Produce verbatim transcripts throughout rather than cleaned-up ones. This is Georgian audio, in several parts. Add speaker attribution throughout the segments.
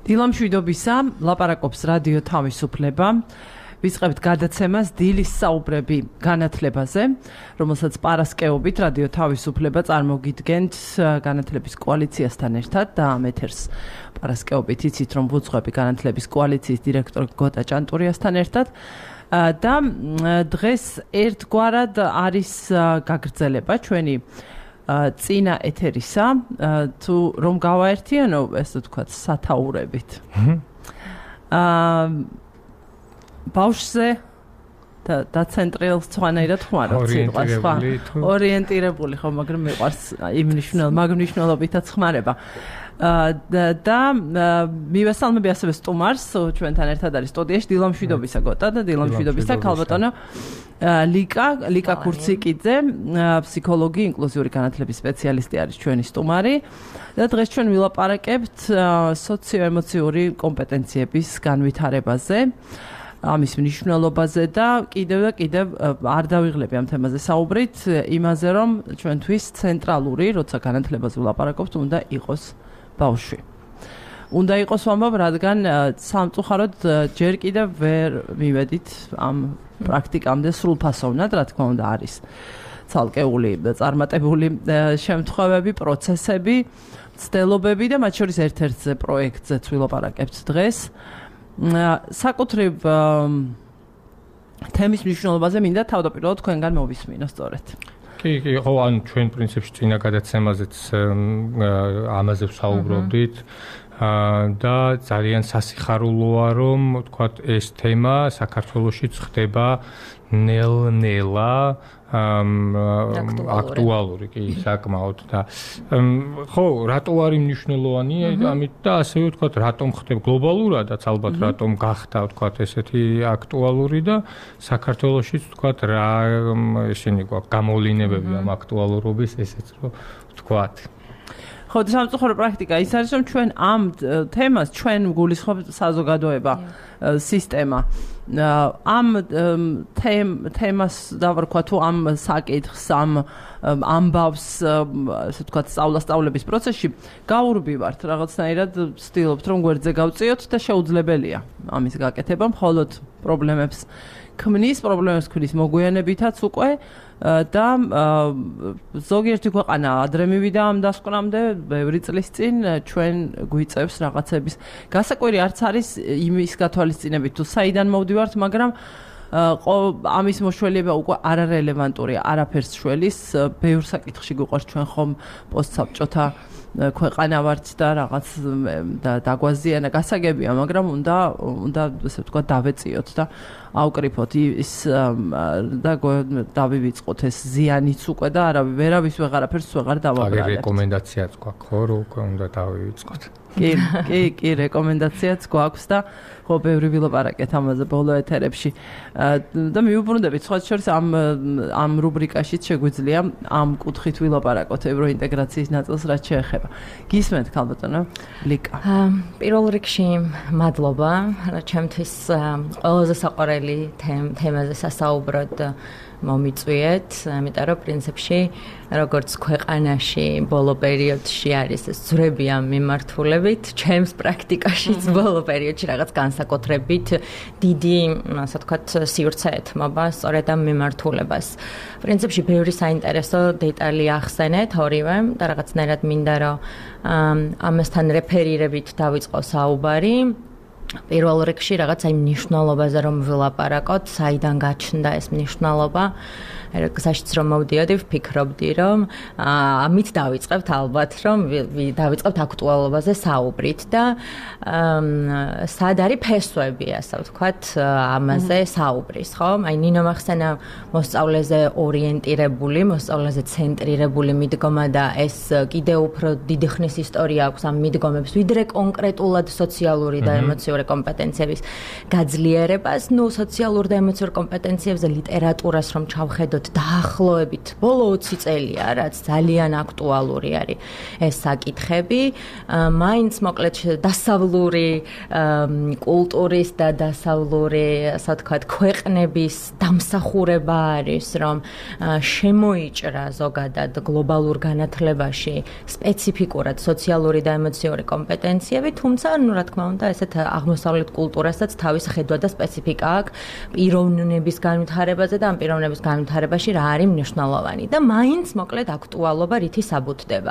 Speaker 1: დილამშვიდობისა, ლაპარაკობს რადიო თავისუფლება. ვიწყებთ გადაცემას დილის საუბრები განათლებაზე, რომელსაც პარასკევობით რადიო თავისუფლება წარმოგიდგენთ განათლების კოალიციასთან ერთად და ამ ეთერს პარასკევობით იცით, რომ ვუძღვები განათლების კოალიციის დირექტორ გოტა ჭანტურიასთან ერთად და დღეს ერთგვარად არის გაგრძელება ჩვენი წინა ეთერისა, თუ რომ გავაერთიანო, ესე ვთქვათ, სათაურებით. აა ბავშვზე და დაცენტრირებულ სხვანაირად ხმარო სიტყვა სხვა ორიენტირებული ხო, მაგრამ მიყვარს იმ მნიშვნელ მაგ მნიშვნელობითაც ხმარება. და მივესალმები ასევე სტუმარს, ჩვენთან ერთად არის სტუდიაში დილამშვიდობისა გოტა და დილამშვიდობისა ქალბატონო ლიკა ლიკა კურციკიძე, ფსიქოლოგი, ინკლუზიური განათლების სპეციალისტი არის ჩვენი სტუმარი და დღეს ჩვენ ვილაპარაკებთ სოციოემოციური კომპეტენციების განვითარებაზე, ამის მნიშვნელობაზე და კიდევ და კიდევ არ დავიღლები ამ თემაზე საუბრით, იმაზე რომ ჩვენთვის ცენტრალური, როცა განათლებაზე ვილაპარაკობთ, უნდა იყოს ბავშვი. უნდა იყოს ვამბობ, რადგან სამწუხაროდ ჯერ კიდევ ვერ მივედით ამ პრაქტიკამდე სრულფასოვნად, რა თქმა უნდა არის ცალკეული წარმატებული შემთხვევები, პროცესები, ცდილობები და მათ შორის ერთ-ერთზე პროექტზეც ვილაპარაკებთ დღეს. საკუთრივ თემის მნიშვნელობაზე მინდა თავდაპირველად თქვენგან მოვისმინო სწორედ.
Speaker 2: კი, კი, ხო, ან ჩვენ პრინციპში წინა გადაცემაზეც ამაზე ვსაუბრობდით და ძალიან სასიხარულოა, რომ თქვათ ეს თემა საქართველოშიც ხდება ნელ-ნელა აქტუალური, კი, საკმაოდ და ხო, რატო არის მნიშვნელოვანია, ამით და ასევე ვთქვათ, რატომ ხდება გლობალურადაც, ალბათ რატომ გახდა, ვთქვათ, ესეთი აქტუალური და საქართველოშიც ვთქვათ, რა ისინი გვაქვს გამოვლინებები ამ აქტუალურობის, ესეც რომ ვთქვათ.
Speaker 1: ხო, სამწუხარო პრაქტიკა ის არის, რომ ჩვენ ამ თემას ჩვენ გულისხმობთ საზოგადოება, სისტემა. ამ თემას დავარქვა თუ ამ საკითხს, ამ ამბავს, ასე ვთქვათ, სწავლა-სწავლების პროცესში გაურბივართ, რაღაცნაირად ვცდილობთ, რომ გვერდზე გავწიოთ და შეუძლებელია ამის გაკეთება, მხოლოდ პრობლემებს ქმნის, პრობლემებს ქმნის მოგვიანებითაც უკვე და ზოგიერთი ქვეყანა ადრე მივიდა ამ დასკვნამდე, ბევრი წლის წინ ჩვენ გვიწევს რაღაცების გასაკვირი არც არის იმის გათვალისწინებით თუ საიდან მოვდივართ, მაგრამ ამის მოშველება უკვე არარელევანტურია, არაფერს შველის, ბევრ საკითხში გვიყვარს ჩვენ ხომ პოსტსაბჭოთა ქვეყანა ვართ და რაღაც დაგვაზიანა გასაგებია, მაგრამ უნდა უნდა ასე ვთქვათ დავეწიოთ და ავკრიფოთ ის და დავივიწყოთ ეს ზიანიც უკვე და არა ვერავის ვეღარაფერს ვეღარ დავაბრალებთ.
Speaker 2: აგერ რეკომენდაციაც გვაქვს, ხო, რომ უკვე უნდა დავივიწყოთ.
Speaker 1: კი, კი, კი, რეკომენდაციაც გვაქვს და ხო, ბევრი ვილაპარაკეთ ამაზე ბოლო ეთერებში. და მივუბრუნდებით, სხვა შორის ამ ამ რუბრიკაშიც შეგვიძლია ამ კუთხით ვილაპარაკოთ ევროინტეგრაციის ნაწილს, რაც შეეხება. გისმენთ, ქალბატონო ლიკა.
Speaker 3: პირველ რიგში მადლობა, ჩემთვის ყველაზე საყვარელი თემაზე სასაუბროდ მომიწვიეთ, ამიტომ რომ პრინციპში როგორც ქვეყანაში ბოლო პერიოდში არის ეს ძვრები ამ მიმართულებით, ჩემს პრაქტიკაშიც ბოლო პერიოდში რაღაც განსაკუთრებით დიდი, ასე ვთქვათ, სივრცე ეთმობა სწორედ ამ მიმართულებას. პრინციპში ბევრი საინტერესო დეტალი ახსენეთ ორივე და რაღაცნაირად მინდა რომ ამასთან რეფერირებით დავიწყო საუბარი. პირველ რიგში რაღაც აი მნიშვნელობაზე რომ ვილაპარაკოთ, საიდან გაჩნდა ეს მნიშვნელობა. საერთოდ რომ მოვდიოდი, ვფიქრობდი, რომ ამით დავიწყებთ ალბათ, რომ დავიწყებთ აქტუალობაზე საუბრით და სად არის ფესვები, ასე ვთქვათ, ამაზე საუბრის, ხო? აი ნინო ახსენა მოსწავლეზე ორიენტირებული, მოსწავლეზე ცენტრირებული მიდგომა და ეს კიდევ უფრო დიდი ხნის ისტორია აქვს ამ მიდგომებს, ვიდრე კონკრეტულად სოციალური და ემოციური კომპეტენციების გაძლიერებას. ნუ სოციალურ და ემოციურ კომპეტენციებზე ლიტერატურას რომ ჩავხედოთ, ვთქვათ, დაახლოებით ბოლო ოცი წელია, რაც ძალიან აქტუალური არის ეს საკითხები. მაინც მოკლედ დასავლური კულტურის და დასავლური, ასე ვთქვათ, ქვეყნების დამსახურება არის, რომ შემოიჭრა ზოგადად გლობალურ განათლებაში სპეციფიკურად სოციალური და ემოციური კომპეტენციები, თუმცა, ну, რა თქმა უნდა, ესეთ აღმოსავლეთ კულტურასაც თავის ხედვა და სპეციფიკა აქვს პიროვნების განვითარებაზე და ამ პიროვნების განვითარებაში რა არის მნიშვნელოვანი და მაინც მოკლედ აქტუალობა რითი საბუთდება.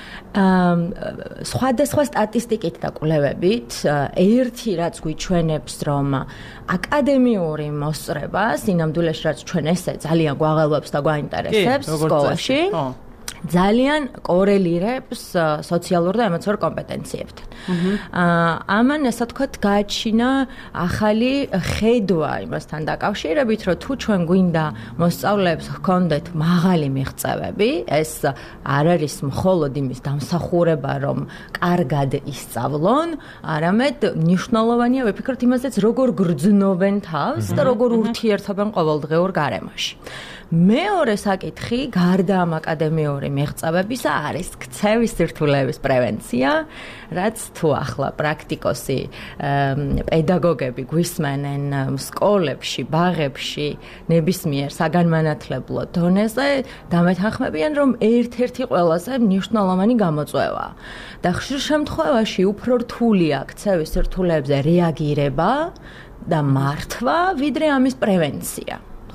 Speaker 3: სხვადასხვა სტატისტიკით და კვლევებით ერთი რაც გვიჩვენებს, რომ აკადემიური მოსწრება, სინამდვილეში რაც ჩვენ ესე ძალიან გვაღელვებს და გვაინტერესებს სკოლაში, ძალიან კორელირებს სოციალურ და ემოციურ კომპეტენციებთან. ამან, ასე ვთქვათ, გააჩინა ახალი ხედვა იმასთან დაკავშირებით, რომ თუ ჩვენ გვინდა მოსწავლეებს ჰქონდეთ მაღალი მიღწევები, ეს არ არის მხოლოდ იმის დამსახურება, რომ კარგად ისწავლონ, არამედ მნიშვნელოვანია ვიფიქროთ იმაზეც, როგორ გრძნობენ თავს და როგორ ურთიერთობენ ყოველდღიურ გარემოში. მეორე საკითხი, გარდა ამ აკადემიური მიღწევებისა, არის ქცევის სირთულეების პრევენცია, რაც თუ ახლა პრაქტიკოსი პედაგოგები გვისმენენ სკოლებში, ბაღებში, ნებისმიერ საგანმანათლებლო დონეზე, დამეთანხმებიან, რომ ერთ-ერთი ყველაზე მნიშვნელოვანი გამოწვევაა. და ხშირ შემთხვევაში უფრო რთულია ქცევის სირთულეებზე რეაგირება და მართვა, ვიდრე ამის პრევენცია.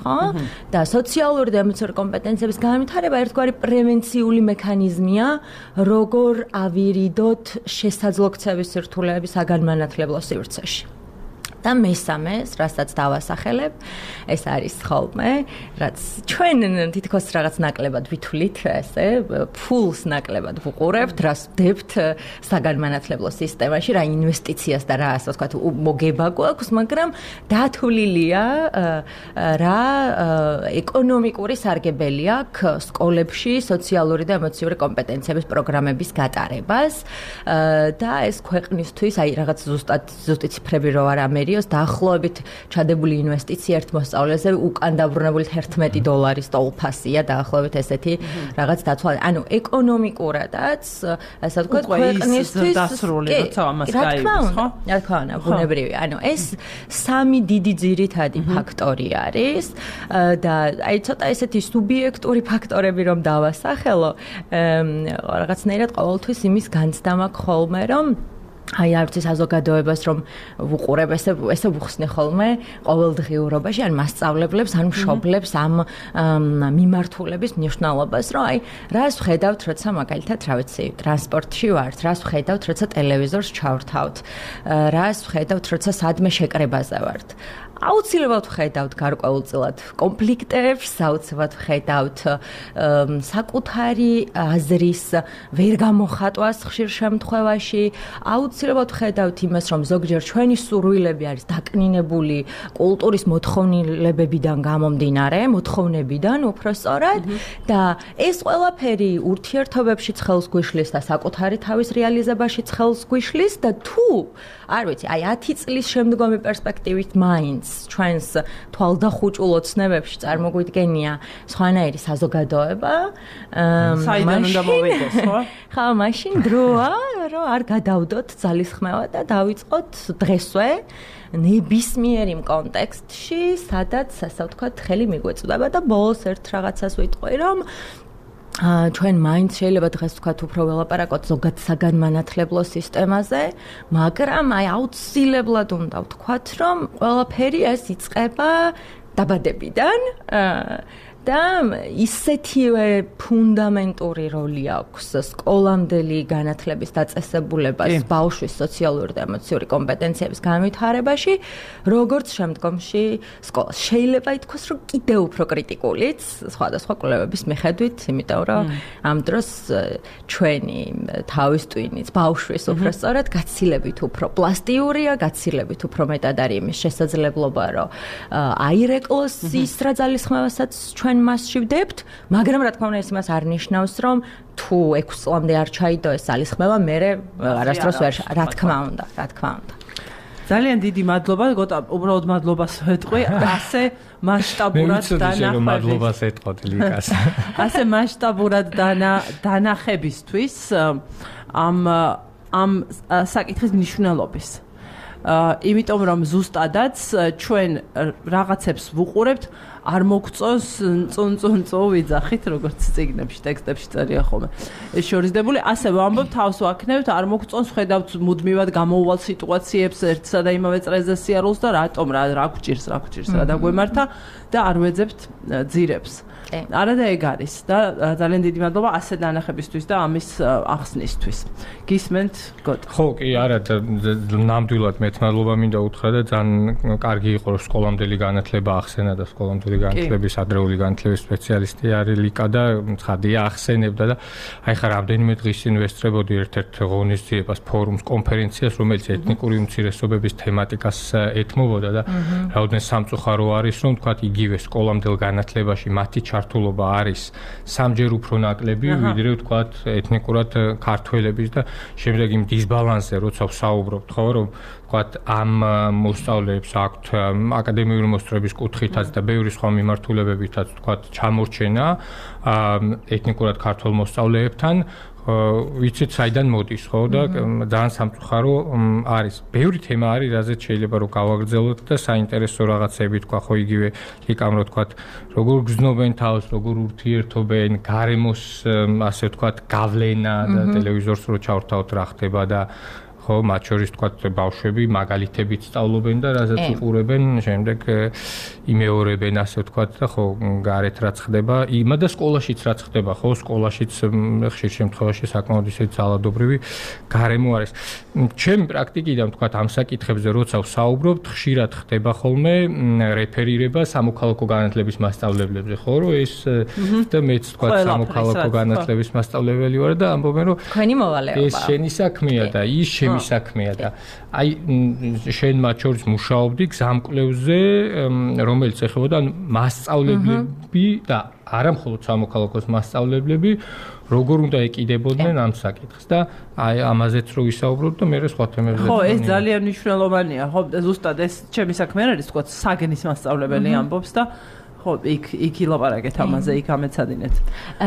Speaker 3: და სოციალური და ემოციური კომპეტენციების განვითარება ერთგვარი პრევენციული მექანიზმია, როგორ ავირიდოთ შესაძლო ქცევის სირთულეების საგანმანათლებლო სივრცეში. და მესამეს, რასაც დავასახელებ, ეს არის ხოლმე, რაც ჩვენ თითქოს რაღაც ნაკლებად ვითვლით, ესე, ფულს ნაკლებად ვუყურებთ, რას ვდებთ საგანმანათლებლო სისტემაში, რა ინვესტიციას და რა, ასე ვთქვათ, მოგება გვაქვს, მაგრამ დათვლილია რა ეკონომიკური სარგებელი აქვს სკოლებში სოციალური და ემოციური კომპეტენციების პროგრამების გატარებას და ეს ქვეყნისთვის, აი რაღაც ზუსტად ზუსტი ციფრები რო არ ამერი დაახლოებით ჩადებული ინვესტიცია ერთ მოსწავლეზე უკან დაბრუნებული ერთმეტი დოლარის ტოლფასია დაახლოებით ესეთი რაღაც დაცვა. ანუ ეკონომიკურადაც, ასე ვთქვათ, ქვეყნისთვის
Speaker 1: დასრული, როცა ამას გაიგოს, ხო?
Speaker 3: რა თქმა უნდა, ბუნებრივია. ანუ ეს სამი დიდი ძირითადი ფაქტორი არის და აი ცოტა ესეთი სუბიექტური ფაქტორები რომ დავასახელო, რაღაცნაირად ყოველთვის იმის განცდა მაქვს ხოლმე, რომ აი არც ის საზოგადოებას რომ ვუყურებ ესე ესე ვუხსნი ხოლმე ყოველდღიურობაში ან მასწავლებლებს ან მშობლებს ამ მიმართულების მნიშვნელობას რომ აი რას ვხედავთ როცა მაგალითად რა ვიცი ტრანსპორტში ვართ რას ვხედავთ როცა ტელევიზორს ჩავრთავთ რას ვხედავთ როცა სადმე შეკრებაზე ვართ აუცილებლად ვხედავთ გარკვეულწილად კონფლიქტებს, აუცილებლად ვხედავთ საკუთარი აზრის ვერ გამოხატვას ხშირ შემთხვევაში, აუცილებლად ვხედავთ იმას, რომ ზოგჯერ ჩვენი სურვილები არის დაკნინებული კულტურის მოთხოვნილებებიდან გამომდინარე, მოთხოვნებიდან უпроსწორად და ეს ყველაფერი ურთიერთობებში ცხელს გვიშლის და საკუთარი თავის რეალიზებაში ცხელს გვიშლის და თუ არ ვიცი, აი ათი წლის შემდგომი პერსპექტივით მაინც ჩვენს თვალდახუჭულ ოცნებებში წარმოგვიდგენია სხვანაირი საზოგადოება.
Speaker 1: საიდან უნდა მოვიდეს, ხო?
Speaker 3: ხა, მაშინ დროა, რომ არ გადავდოთ ძალისხმევა და დავიწყოთ დღესვე ნებისმიერ იმ კონტექსტში, სადაც, ასე ვთქვათ, ხელი მიგვეწვდება და ბოლოს ერთ რაღაცას ვიტყვი, რომ ჩვენ მაინც შეიძლება დღეს ვთქვათ უფრო ველაპარაკოთ ზოგად საგანმანათლებლო სისტემაზე, მაგრამ აი აუცილებლად უნდა ვთქვათ, რომ ყველაფერი ეს იწყება დაბადებიდან და ისეთივე ფუნდამენტური როლი აქვს სკოლამდელი განათლების დაწესებულებას ბავშვის სოციალური და ემოციური კომპეტენციების განვითარებაში, როგორც შემდგომში სკოლას. შეიძლება ითქვას, რომ კიდევ უფრო კრიტიკულიც სხვადასხვა კვლევების მიხედვით, იმიტომ რომ ამ დროს ჩვენი თავის ტვინიც ბავშვის უпроსწორად გაცილებით უფრო პლასტიურია, გაცილებით უფრო მეტად არის იმის შესაძლებლობა, რომ აირეკლოს ის რა ძალისხმევასაც ჩვენ მასში ვდებთ, მაგრამ რა თქმა უნდა ეს იმას არ ნიშნავს, რომ თუ ექვსი წლამდე არ ჩაიდო ეს ძალისხმევა, მე არასდროს ვერ, რა თქმა უნდა, რა თქმა უნდა.
Speaker 1: ძალიან დიდი მადლობა, გოტა, უბრალოდ მადლობას ვეტყვი, ასე მასშტაბურად დანახების.
Speaker 2: მადლობას ეტყოთ ლიკას.
Speaker 1: ასე მასშტაბურად დანახებისთვის ამ ამ საკითხის მნიშვნელობის. იმიტომ რომ ზუსტადაც ჩვენ რაღაცებს ვუყურებთ, არ მოგწონს წუნწუნწო ვიძახით, როგორც წიგნებში, ტექსტებში წერია ხოლმე. ეს შორისდებული, ასე ვამბობ, თავს ვაქნევთ, არ მოგწონს, ხედავთ მუდმივად გამოუვალ სიტუაციებს ერთსა და იმავე წრეზე სიარულს და რატომ რა რა გვჭირს, რა გვჭირს, რა დაგვემართა და არ ვეძებთ ძირებს. არა და ეგ არის და ძალიან დიდი მადლობა ასე დანახებისთვის და ამის ახსნისთვის. გისმენთ, გოტა.
Speaker 2: ხო, კი, არა, ნამდვილად მეც მადლობა მინდა უთხრა და ძალიან კარგი იყო რომ სკოლამდელი განათლება ახსენა და სკოლამდელი განათლების ადრეული განათლების სპეციალისტი არის ლიკა და ცხადია ახსენებდა და აი ხა რამდენიმე დღის წინ ვესწრებოდი ერთ-ერთ ღონისძიებას, ფორუმს, კონფერენციას, რომელიც ეთნიკური უმცირესობების თემატიკას ეთმობოდა და რაოდენე სამწუხარო არის, რომ თქვა იგივე სკოლამდელ განათლებაში მათი ჩართულობა არის სამჯერ უფრო ნაკლები, ვიდრე ვთქვათ ეთნიკურად ქართველების და შემდეგ იმ დისბალანსზე როცა ვსაუბრობთ, ხო, რომ ვთქვათ ამ მოსწავლეებს აქვთ აკადემიური მოსწრების კუთხითაც და ბევრი სხვა მიმართულებებითაც ვთქვათ ჩამორჩენა ეთნიკურად ქართველ მოსწავლეებთან ვიცით საიდან მოდის ხო და ძალიან სამწუხარო არის. ბევრი თემა არის, რაზეც შეიძლება რომ გავაგრძელოთ და საინტერესო რაღაცები თქვა ხო იგივე ლიკამ რო თქვა როგორ გრძნობენ თავს, როგორ ურთიერთობენ, გარემოს ასე ვთქვათ გავლენა და ტელევიზორს რო ჩავრთავთ რა ხდება და ხო მათ შორის თქვათ ბავშვები მაგალითებით სწავლობენ და რაზეც უყურებენ, შემდეგ იმეორებენ ასე ვთქვათ და ხო გარეთ რაც ხდება, იმა და სკოლაშიც რაც ხდება, ხო სკოლაშიც ხშირ შემთხვევაში საკმაოდ ისეთი ძალადობრივი გარემო არის. ჩემი პრაქტიკიდან ვთქვათ ამ საკითხებზე როცა ვსაუბრობთ, ხშირად ხდება ხოლმე რეფერირება სამოქალაქო განათლების მასწავლებლებზე, ხო რომ ეს და მეც ვთქვათ სამოქალაქო განათლების მასწავლებელი ვარ და ამბობენ რომ
Speaker 3: თქვენი მოვალეობა
Speaker 2: ეს შენი საქმეა და ის საქმეა და აი შენ მათ შორის მუშაობდი გზამკვლევზე რომელიც ეხებოდა მასწავლებლები და არა მხოლოდ სამოქალაქოს მასწავლებლები როგორ უნდა ეკიდებოდნენ ამ საკითხს და აი ამაზეც რო ვისაუბროთ და მე სხვა თემებზე
Speaker 1: ხო ეს ძალიან მნიშვნელოვანია ხო ზუსტად ეს ჩემი საქმე არის თქო საგნის მასწავლებელი ამბობს და ხო, იქ იქ ილაპარაკეთ ამაზე, იქ ამეცადინეთ.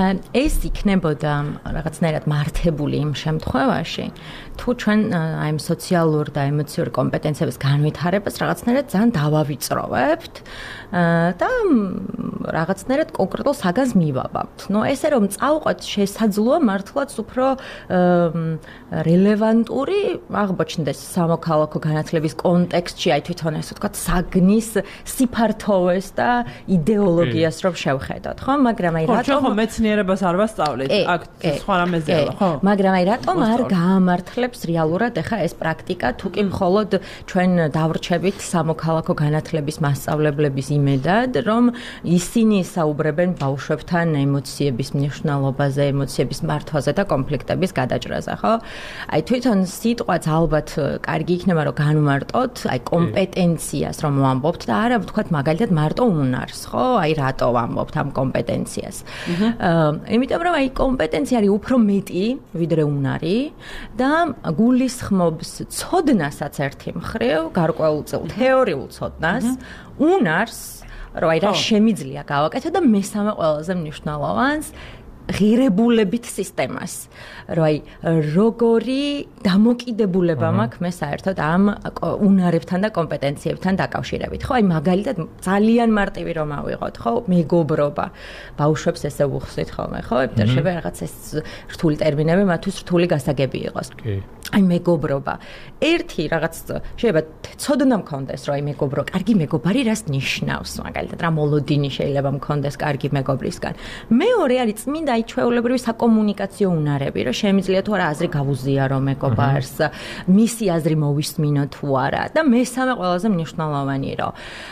Speaker 3: ეს იქნებოდა რაღაცნაირად მართებული იმ შემთხვევაში, თუ ჩვენ აი ამ სოციალურ და ემოციურ კომპეტენციების განვითარებას რაღაცნაირად ძალიან დავავიწროვებთ და რაღაცნაირად კონკრეტულ საგანს მივაბავთ. ნუ ესე რომ წავყვეთ შესაძლოა მართლაც უფრო რელევანტური აღმოჩნდეს სამოქალაქო განათლების კონტექსტში, აი თვითონ ესე ვთქვათ, საგნის სიფართოვეს და იდეოლოგიას რომ შევხედოთ, ხო? მაგრამ აი
Speaker 1: რატომ ხო მეცნიერებას არ ვასწავლეთ, აქ სხვა რამეზეა, ხო?
Speaker 3: მაგრამ აი რატომ არ გაამართლებს რეალურად ახლა ეს პრაქტიკა, თუ კი მხოლოდ ჩვენ დავრჩებით სამოქალაქო განათლების მასწავლებლების იმედად, რომ ისინი საუბრებენ ბავშვებთან ემოციების მნიშვნელობაზე, ემოციების მართვაზე და კონფლიქტების გადაჭრაზე, ხო? აი თვითონ სიტყვაც ალბათ კარგი იქნება რომ განვმარტოთ, აი კომპეტენციას რომ ვამბობთ და არა ვთქვათ მაგალითად მარტო უნარს, ხო? აი რატო ვამბობთ ამ კომპეტენციას. აა, იმიტომ რომ აი კომპეტენცია არის უფრო მეტი ვიდრე უნარი და გულისხმობს ცოდნასაც ერთი მხრივ, გარკვეულწილ თეორიულ ცოდნას, უნარს, რომ აი რა შემიძლია გავაკეთო და მესამე ყველაზე მნიშვნელოვანს ღირებულებით სისტემას. რომ აი როგორი დამოკიდებულება მაქვს მე საერთოდ ამ უნარებთან და კომპეტენციებთან დაკავშირებით. ხო, აი მაგალითად ძალიან მარტივი რომ ავიღოთ, ხო, მეგობრობა. ბავშვებს ესე უხსნით ხოლმე, ხო? იმიტომ შეიძლება რაღაც ეს რთული ტერმინები მათთვის რთული გასაგები იყოს.
Speaker 2: კი.
Speaker 3: აი მეგობრობა. ერთი რაღაც შეიძლება ცოდნა მქონდეს, რომ აი მეგობრო, კარგი მეგობარი რას ნიშნავს, მაგალითად რა მოლოდინი შეიძლება მქონდეს კარგი მეგობრისგან. მეორე არის წმინდა აი ჩვეულებრივი საკომუნიკაციო უნარები, რომ შემიძლია თუ არა აზრი გავუზიარო მეგობარს, მისი აზრი მოვისმინო თუ არა და მესამე ყველაზე მნიშვნელოვანი, რომ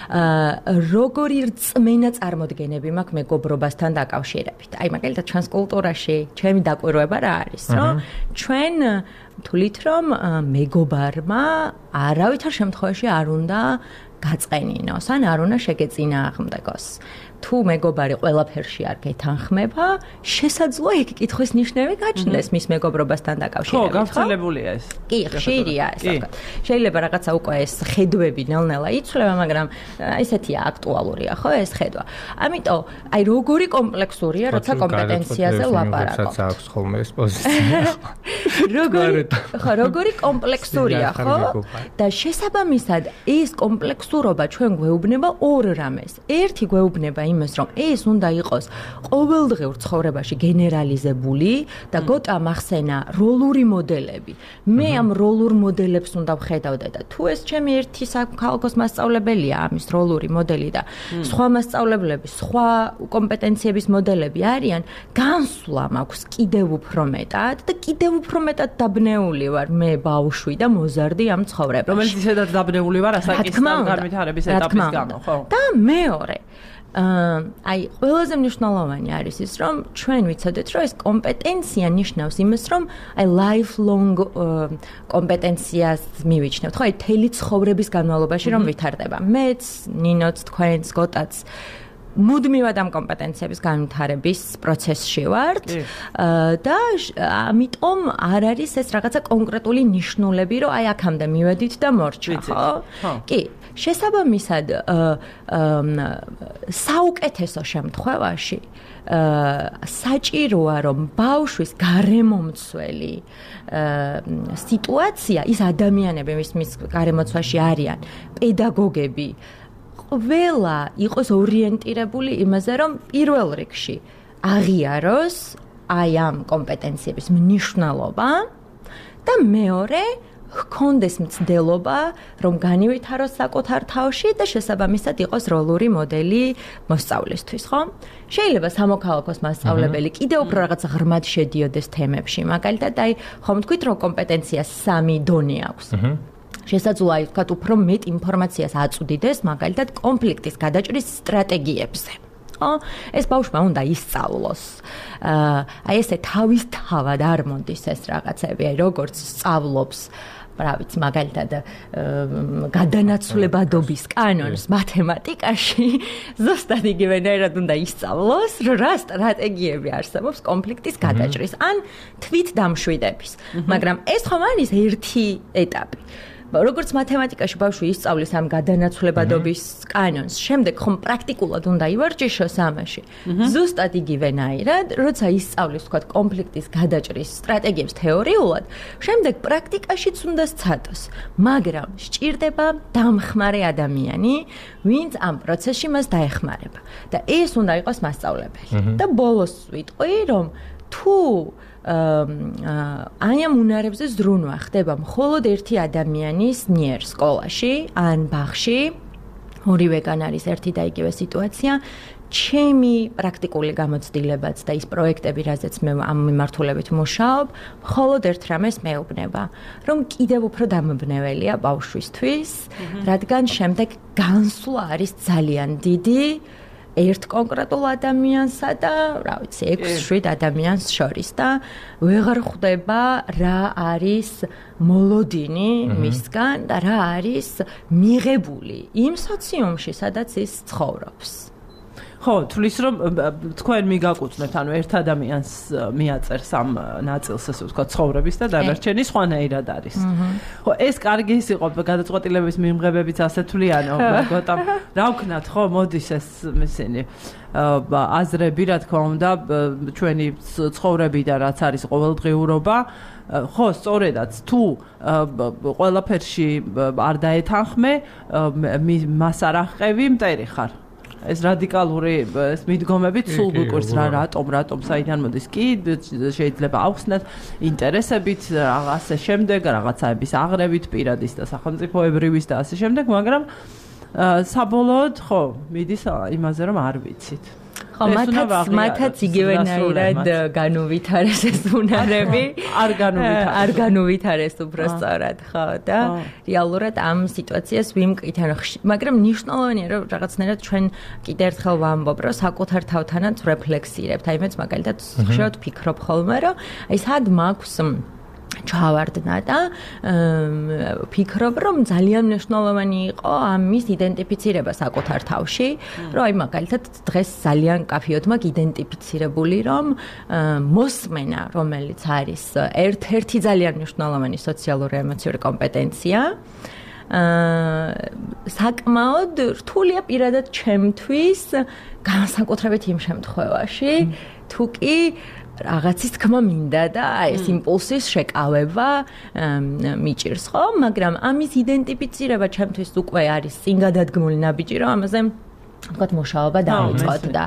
Speaker 3: როგორი რწმენა წარმოდგენები მაქვს მეგობრობასთან დაკავშირებით. აი მაგალითად ჩვენს კულტურაში ჩემი დაკვირვება რა არის, რომ ჩვენ თვლით რომ მეგობარმა არავითარ შემთხვევაში არ უნდა გაწყენინოს, ან არ უნდა შეგეწინააღმდეგოს. თუ მეგობარი ყველაფერში არ გეთანხმება, შესაძლოა ეგ კითხვის ნიშნები გაჩნდეს მის მეგობრობასთან დაკავშირებით.
Speaker 1: ხო, გავრცელებულია ეს.
Speaker 3: კი, ხშირია ეს. შეიძლება რაღაცა უკვე ეს ხედვები ნელ-ნელა იცვლება, მაგრამ ესეთია აქტუალურია, ხო, ეს ხედვა. ამიტომ, აი როგორი კომპლექსურია, როცა კომპეტენციაზე ლაპარაკობთ.
Speaker 2: რასაც აქვს ხოლმე ეს პოზიცია.
Speaker 3: როგორი, ხო, როგორი კომპლექსურია, ხო? და შესაბამისად, ეს კომპლექსურობა ჩვენ გვეუბნება ორ რამეს. ერთი გვეუბნება იმას, რომ ეს უნდა იყოს ყოველდღიურ ცხოვრებაში გენერალიზებული და გოტა მახსენა როლური მოდელები. მე ამ როლურ მოდელებს უნდა ვხედავდე და თუ ეს ჩემი ერთი საქალაქოს მასწავლებელია, ამის როლური მოდელი და სხვა მასწავლებლები, სხვა კომპეტენციების მოდელები არიან, განსვლა მაქვს კიდევ უფრო მეტად და კიდევ უფრო მეტად დაბნეული ვარ მე ბავშვი და მოზარდი ამ ცხოვრებაში.
Speaker 1: რომელიც ისედაც დაბნეული ვარ ასაკისთან განვითარების ეტაპის გამო, ხო?
Speaker 3: და მეორე აი ყველაზე მნიშვნელოვანი არის ის, რომ ჩვენ ვიცოდეთ, რომ ეს კომპეტენცია ნიშნავს იმას, რომ აი lifelong კომპეტენციას მივიჩნევთ, ხო, აი მთელი ცხოვრების განმავლობაში რომ ვითარდება. მეც, ნინოც, თქვენც, გოტაც მუდმივად ამ კომპეტენციების განვითარების პროცესში ვართ და ამიტომ არ არის ეს რაღაცა კონკრეტული ნიშნულები, რომ აი აქამდე მივედით და მორჩა, ხო? კი, შესაბამისად საუკეთესო შემთხვევაში საჭიროა, რომ ბავშვის გარემომცველი სიტუაცია, ის ადამიანები, მის გარემოცვაში არიან, პედაგოგები, ყველა იყოს ორიენტირებული იმაზე, რომ პირველ რიგში აღიაროს აი ამ კომპეტენციების მნიშვნელობა და მეორე ჰქონდეს მცდელობა, რომ განივითაროს საკუთარ თავში და შესაბამისად იყოს როლური მოდელი მოსწავლისთვის, ხო? შეიძლება სამოქალაქოს მასწავლებელი კიდევ უფრო რაღაცა ღრმად შედიოდეს თემებში, მაგალითად, აი, ხომ თქვით, რომ კომპეტენციას სამი დონე აქვს. შესაძლოა ვთქვათ, უფრო მეტ ინფორმაციას აწვდიდეს, მაგალითად, კონფლიქტის გადაჭრის სტრატეგიებზე. ხო? ეს ბავშვმა უნდა ისწავლოს. აი ესე თავისთავად არ მომდის ეს რაღაცები, აი როგორც სწავლობს რა ვიცი, მაგალითად, გადანაცვლებადობის კანონს მათემატიკაში, ზუსტად იგივენაირად უნდა ისწავლოს, რომ რა სტრატეგიები არსებობს კონფლიქტის გადაჭრის ან თვით დამშვიდების. მაგრამ ეს ხომ არის ერთი ეტაპი. როგორც მათემატიკაში ბავშვი ისწავლის ამ გადანაცვლებადობის კანონს, შემდეგ ხომ პრაქტიკულად უნდა ივარჯიშოს ამაში. ზუსტად იგივენაირად, როცა ისწავლის, ვთქვათ, კონფლიქტის გადაჭრის სტრატეგიებს თეორიულად, შემდეგ პრაქტიკაშიც უნდა სცადოს. მაგრამ სჭირდება დამხმარე ადამიანი, ვინც ამ პროცესში მას დაეხმარება. და ეს უნდა იყოს მასწავლებელი. და ბოლოს ვიტყვი, რომ თუ აი ამ უნარებზე ზრუნვა ხდება მხოლოდ ერთი ადამიანის მიერ სკოლაში ან ბაღში, ორივეგან არის ერთი და იგივე სიტუაცია, ჩემი პრაქტიკული გამოცდილებაც და ის პროექტები, რაზეც მე ამ მიმართულებით მუშაობ, მხოლოდ ერთ რამეს მეუბნება, რომ კიდევ უფრო დამბნეველია ბავშვისთვის, რადგან შემდეგ განსვლა არის ძალიან დიდი ერთ კონკრეტულ ადამიანსა და, რა ვიცი, ექვს-შვიდ ადამიანს შორის და ვეღარ ხვდება რა არის მოლოდინი მისგან და რა არის მიღებული იმ სოციუმში, სადაც ის ცხოვრობს.
Speaker 1: ხო, თulis რომ თქვენ მიგაკუწნეთ, ანუ ერთ ადამიანს მიაწერს ამ ნაწილს, ასე ვთქვათ, ცხოვრების და დანარჩენი სხვანაირად არის. ხო, ეს კარგი ის იყო გადაწყვეტილების მიმღებებიც ასე თვლიანო, გოტა. რა ვქნათ, ხო, მოდის ეს ისინი აზრები, რა თქმა უნდა, ჩვენი ცხოვრებიდან რაც არის ყოველდღიურობა, ხო, სწორედაც, თუ ყველაფერში არ დაეთანხმე, მას არ აღყევი, მტერი ხარ. ეს რადიკალური ეს მიდგომები სულ გვიკვირს რა რატომ რატომ საიდან მოდის კი შეიძლება ავხსნათ ინტერესებით რაღაცა შემდეგ რაღაცაების აღრევით პირადის და სახელმწიფოებრივის და ასე შემდეგ, მაგრამ საბოლოოდ ხო მიდის იმაზე რომ არ ვიცით.
Speaker 3: ხო, მათაც მათაც იგივენაირად განუვითარეს ეს უნარები,
Speaker 1: არ განუვითარეს.
Speaker 3: არ განუვითარეს უფრო სწორად, ხო, და რეალურად ამ სიტუაციას ვიმკითხენ, მაგრამ მნიშვნელოვანია რომ რაღაცნაირად ჩვენ კიდე ერთხელ ვამბობ, რომ საკუთარ თავთანაც რეფლექსირებთ. აი მეც მაგალითად ხშირად ვფიქრობ ხოლმე, რომ აი სად მაქვს ჩავარდნა და ფიქრობ, რომ ძალიან მნიშვნელოვანი იყო ამის იდენტიფიცირება საკუთარ თავში, რომ აი მაგალითად დღეს ძალიან კაფეოდ მაგ იდენტიფიცირებული, რომ მოსმენა, რომელიც არის ერთ-ერთი ძალიან მნიშვნელოვანი სოციალური ემოციური კომპეტენცია, საკმაოდ რთულია პირადად ჩემთვის, განსაკუთრებით იმ შემთხვევაში, თუ კი რაღაცის თქმა მინდა და ეს იმპულსის შეკავება მიჭირს, ხო? მაგრამ ამის იდენტიფიცირება ჩემთვის უკვე არის წინ გადადგმული ნაბიჯი, რომ ამაზე ვთქვათ მუშაობა დავიწყოთ და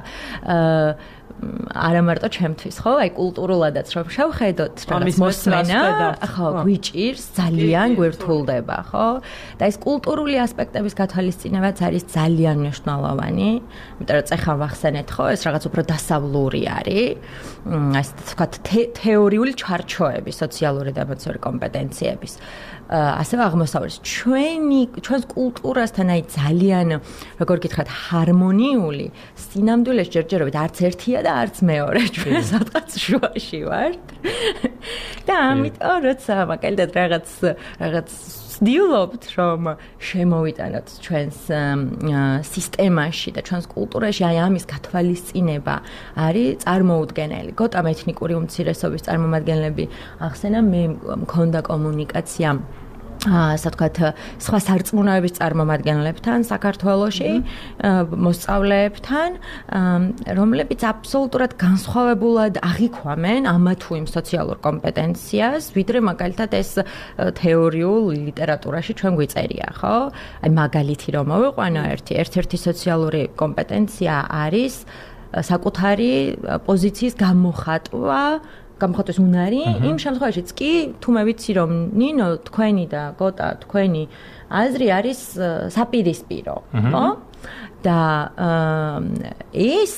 Speaker 3: არა მარტო ჩემთვის, ხო? აი კულტურულადაც რომ შევხედოთ, რაღაც მოსმენა, ხო, გვიჭირს, ძალიან გვირთულდება, ხო? და ეს კულტურული ასპექტების გათვალისწინებაც არის ძალიან მნიშვნელოვანი, იმიტომ რომ წეხა ვახსენეთ, ხო, ეს რაღაც უფრო დასავლური არის, ასე ვთქვათ, თეორიული ჩარჩოები სოციალური და ემოციური კომპეტენციების. ასევე აღმოსავლეთის ჩვენი ჩვენს კულტურასთან აი ძალიან როგორ გითხრათ ჰარმონიული სინამდვილეში ჯერჯერობით არც ერთია და არც მეორე ჩვენ სადღაც შუაში ვართ და ამიტომ როცა მაგალითად რაღაც რაღაც ვცდილობთ რომ შემოვიტანოთ ჩვენს სისტემაში და ჩვენს კულტურაში აი ამის გათვალისწინება არის წარმოუდგენელი. გოტამ ეთნიკური უმცირესობის წარმომადგენლები ახსენა მე მქონდა კომუნიკაცია ასე ვთქვათ, სხვა სარწმუნოების წარმომადგენლებთან საქართველოში, მოსწავლეებთან, რომლებიც აბსოლუტურად განსხვავებულად აღიქვამენ ამა თუ იმ სოციალურ კომპეტენციას, ვიდრე მაგალითად ეს თეორიულ ლიტერატურაში ჩვენ გვიწერია, ხო? აი მაგალითი რომ მოვიყვანო ერთი, ერთ-ერთი სოციალური კომპეტენცია არის საკუთარი პოზიციის გამოხატვა გამოხატვის უნარი, იმ შემთხვევაშიც კი, თუ მე ვიცი რომ ნინო თქვენი და გოტა თქვენი აზრი არის საპირისპირო, ხო? და ეს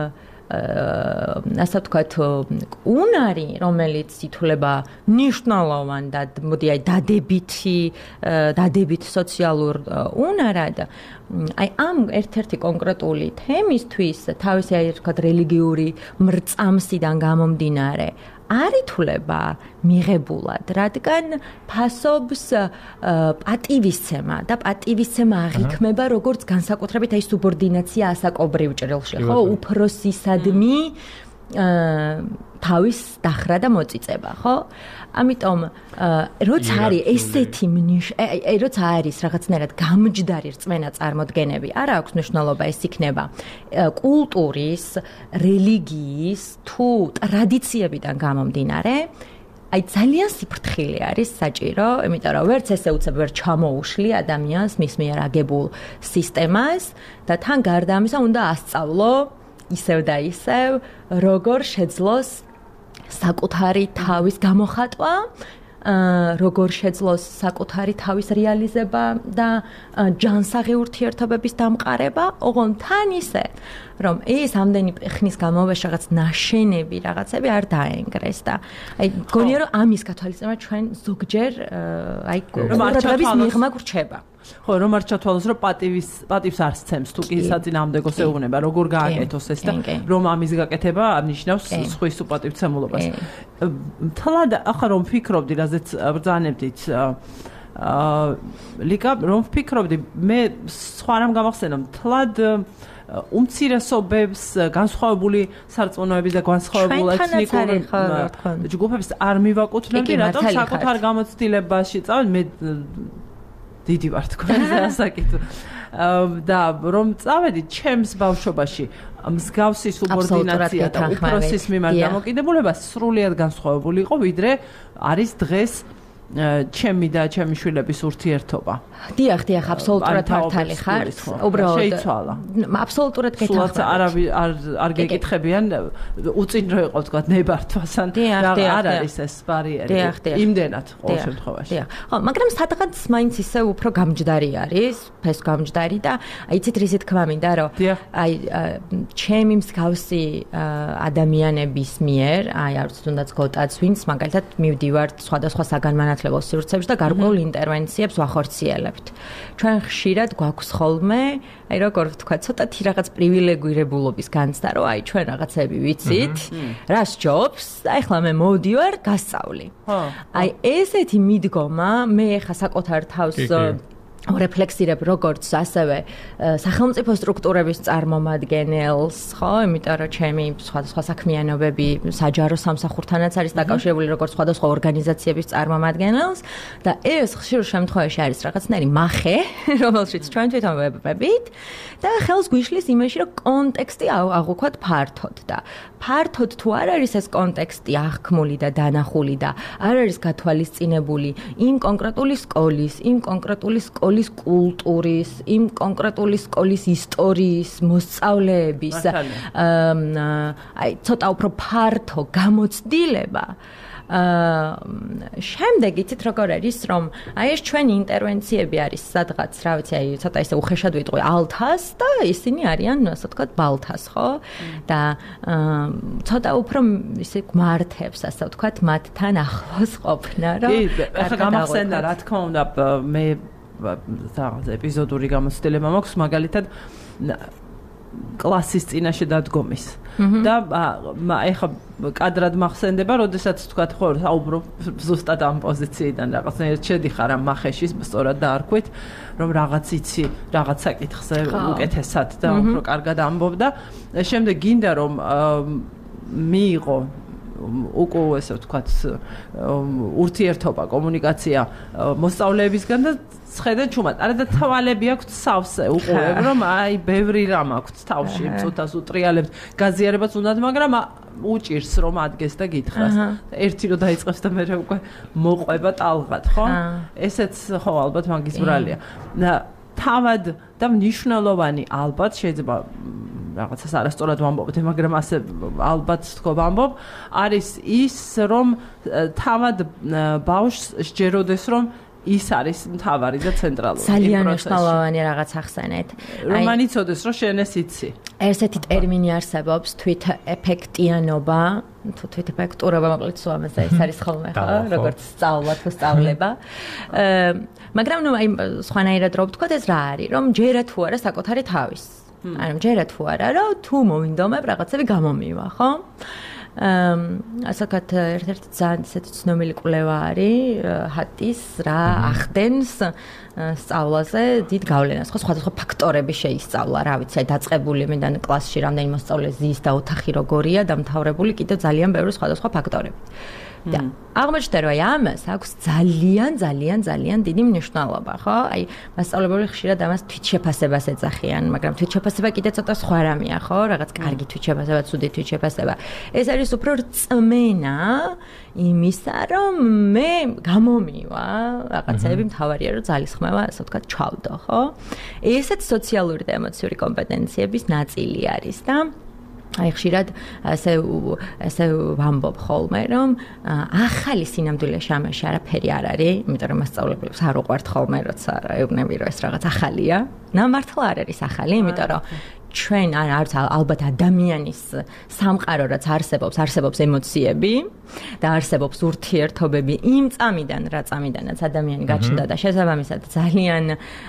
Speaker 3: ასე ვთქვათ, უნარი, რომელიც ითვლება მნიშვნელოვან და მოდი აი დადებითი, დადებით სოციალურ უნარად, აი ამ ერთ-ერთი კონკრეტული თემისთვის, თავისი აი ვთქვათ რელიგიური მრწამსიდან გამომდინარე, არ ითვლება მიღებულად, რადგან ფასობს პატივისცემა და პატივისცემა აღიქმება როგორც განსაკუთრებით აი სუბორდინაცია ასაკობრივ ჭრილში, ხო, უფროსისადმი თავის დახრა და მოწიწება, ხო? ამიტომ როცა არის ესეთი აი როცა არის რაღაცნაირად გამჯდარი რწმენა წარმოდგენები, არა აქვს მნიშვნელობა ეს იქნება კულტურის, რელიგიის თუ ტრადიციებიდან გამომდინარე, აი ძალიან სიფრთხილე არის საჭირო, იმიტომ რომ ვერც ესე უცებ ვერ ჩამოუშლი ადამიანს მის მიერ აგებულ სისტემას და თან გარდა ამისა უნდა ასწავლო ისევ და ისევ როგორ შეძლოს საკუთარი თავის გამოხატვა, როგორ შეძლოს საკუთარი თავის რეალიზება და ჯანსაღი ურთიერთობების დამყარება, ოღონდ თან ისე, რომ ეს ამდენი ხნის განმავლობაში რაღაც ნაშენები, რაღაცები არ დაენგრეს და აი გონია რომ ამის გათვალისწინება ჩვენ ზოგჯერ აი ყურადღების მიღმა გრჩება.
Speaker 1: ხო, რომ არ ჩათვალოს, რომ პატივის პატივს არ სცემს, თუ კი საწინააღმდეგოს ეუბნება, როგორ გააკეთოს ეს და რომ ამის გაკეთება ნიშნავს სხვის უპატივცემულობას. თლად ახლა რომ ვფიქრობდი, რაზეც ბრძანებდით, აა ლიკა, რომ ვფიქრობდი, მე სხვა რამ გამახსენო, თლად უმცირესობებს განსხვავებული სარწმუნოების და განსხვავებული ეთნიკური ჯგუფებს არ მივაკუთვნებდი, რატომ საკუთარ გამოცდილებაში წავედ მე დიდი ვარ თქვენზე ასაკით და რომ წავედი ჩემს ბავშვობაში მსგავსი სუბორდინაცია და უფროსის მიმართ დამოკიდებულება სრულიად განსხვავებული იყო, ვიდრე არის დღეს ჩემი და ჩემი შვილების ურთიერთობა.
Speaker 3: დიახ, დიახ, აბსოლუტურად მართალი ხარ. უბრალოდ
Speaker 1: შეიცვალა.
Speaker 3: აბსოლუტურად გეთანხმებით.
Speaker 1: სულაც არ არ არ გეკითხებიან უწინ რო იყო თქვა ნებართვასან და არ არის ეს ბარიერი. იმდენად ყოველ შემთხვევაში.
Speaker 3: დიახ. ხო, მაგრამ სადღაც მაინც ისე უფრო გამჯდარი არის, ფეს გამჯდარი და აი იცით რისი თქვა მინდა, რომ აი ჩემი მსგავსი ადამიანების მიერ, აი არც თუნდაც გოტაც ვინც მაგალითად მივდივართ სხვადასხვა საგანმანათლებლო განათლებელ სივრცეებში და გარკვეულ ინტერვენციებს ვახორციელებთ. ჩვენ ხშირად გვაქვს ხოლმე, აი როგორ ვთქვა, ცოტათი რაღაც პრივილეგირებულობის განცდა, რომ აი ჩვენ რაღაცები ვიცით, რა სჯობს და ეხლა მე მოვდივარ გასწავლი. აი ესეთი მიდგომა მე ხა საკუთარ თავს რეფლექსირებ როგორც ასევე სახელმწიფო სტრუქტურების წარმომადგენელს, ხო, იმიტომ რომ ჩემი სხვადასხვა საქმიანობები საჯარო სამსახურთანაც არის დაკავშირებული როგორც სხვადასხვა ორგანიზაციების წარმომადგენელს და ეს ხშირ შემთხვევაში არის რაღაცნაირი მახე, რომელშიც ჩვენ თვითონ ვებებით და ხელს გვიშლის იმაში, რომ კონტექსტი აღვქვათ ფართოდ და ფართოდ თუ არ არის ეს კონტექსტი აღქმული და დანახული და არ არის გათვალისწინებული იმ კონკრეტული სკოლის, იმ კონკრეტული სკოლის კულტურის, იმ კონკრეტული სკოლის ისტორიის, მოსწავლეების აი ცოტა უფრო ფართო გამოცდილება აა შემდეგ იცით როგორ არის რომ აი ეს ჩვენი ინტერვენციები არის სადღაც რა ვიცი აი ცოტა ისე უხეშად ვიტყვი ალთას და ისინი არიან ასე ვთქვათ ბალთას ხო და აა ცოტა უფრო ისე გმართებს ასე ვთქვათ მათთან ახლოს ყოფნა რომ
Speaker 1: ახლა გამახსენდა რა თქმა უნდა მე რაღაც ეპიზოდური გამოცდილება მაქვს მაგალითად კლასის წინაშე დადგომის და ეხა კადრად მახსენდება, როდესაც თქვათ ხო საუბრობ ზუსტად ამ პოზიციიდან რაღაცნაირად შედიხარ ამ მახეში, სწორად დაარქვით, რომ რაღაც იცი, რაღაც საკითხზე უკეთესად და უფრო კარგად ამბობ და შემდეგ გინდა რომ მიიღო უკუ ესე ვთქვათ ურთიერთობა, კომუნიკაცია მოსწავლეებისგან და ცხედენ ჩუმად. არა და თვალები აქვთ სავსე უყურებ რომ აი ბევრი რამ აქვთ თავში, მწუთას უტრიალებთ, გაზიარებაც უნდათ, მაგრამ უჭირს რომ ადგეს და გითხრას. ერთი რო დაიწყებს და მე უკვე მოყვება ტალღად, ხო? ესეც ხო ალბათ მაგის ბრალია. და თავად და მნიშვნელოვანი ალბათ შეიძლება რაღაცას არასწორად ვამბობთ, მაგრამ ასე ალბათ თქო ვამბობ, არის ის რომ თავად ბავშვს სჯეროდეს რომ ის არის მთავარი და ცენტრალური.
Speaker 3: ძალიან მნიშვნელოვანი რაღაც ახსენეთ.
Speaker 1: რომ მან იცოდეს რომ შენ ეს იცი.
Speaker 3: ესეთი ტერმინი არსებობს თვით ეფექტიანობა, თუ თვით ეფექტურობა მოკლედ სულ ამაზე ეს არის ხოლმე ხო, როგორც სწავლა თუ სწავლება. მაგრამ ნუ აი სხვანაირად რო ვთქვათ ეს რა არის, რომ ჯერა თუ არა საკუთარი თავის. ანუ ჯერა თუ არა რომ თუ მოვინდომებ რაღაცები გამომივა, ხო? აა ასაკათ ერთ-ერთი ძალიან ისეთი ცნობილი კვლევა არის ჰატის რა ახდენს სწავლაზე დიდ გავლენას, ხო, სხვადასხვა ფაქტორები შეისწავლა, რა ვიცი, დაწყებული მიდან კლასში რამდენი მოსწავლე ზის და ოთახი როგორია დამთავრებული კიდევ ძალიან ბევრი სხვადასხვა ფაქტორები. და აღმოჩნდა რომ აი ამას აქვს ძალიან ძალიან ძალიან დიდი მნიშვნელობა, ხო? აი მასწავლებლები ხშირად ამას თვითშეფასებას ეძახიან, მაგრამ თვითშეფასება კიდე ცოტა სხვა რამეა, ხო? რაღაც კარგი თვითშეფასება, ცუდი თვითშეფასება. ეს არის უფრო რწმენა იმისა, რომ მე გამომივა რაღაცები მთავარია რომ ძალისხმევა, ასე ვთქვათ, ჩავდო, ხო? ესეც სოციალური და ემოციური კომპეტენციების ნაწილი არის და აი ხშირად ასე ასე ვამბობ ხოლმე რომ ახალი სინამდვილეში ამაში არაფერი არ არის, იმიტომ რომ მასწავლებლებს არ უყვართ ხოლმე როცა ეუბნები რომ ეს რაღაც ახალია. ნამართლა არ არის ახალი, იმიტომ რომ ჩვენ არც ალბათ ადამიანის სამყარო რაც არსებობს, არსებობს ემოციები და არსებობს ურთიერთობები იმ წამიდან, რა წამიდანაც ადამიანი გაჩნდა და შესაბამისად ძალიან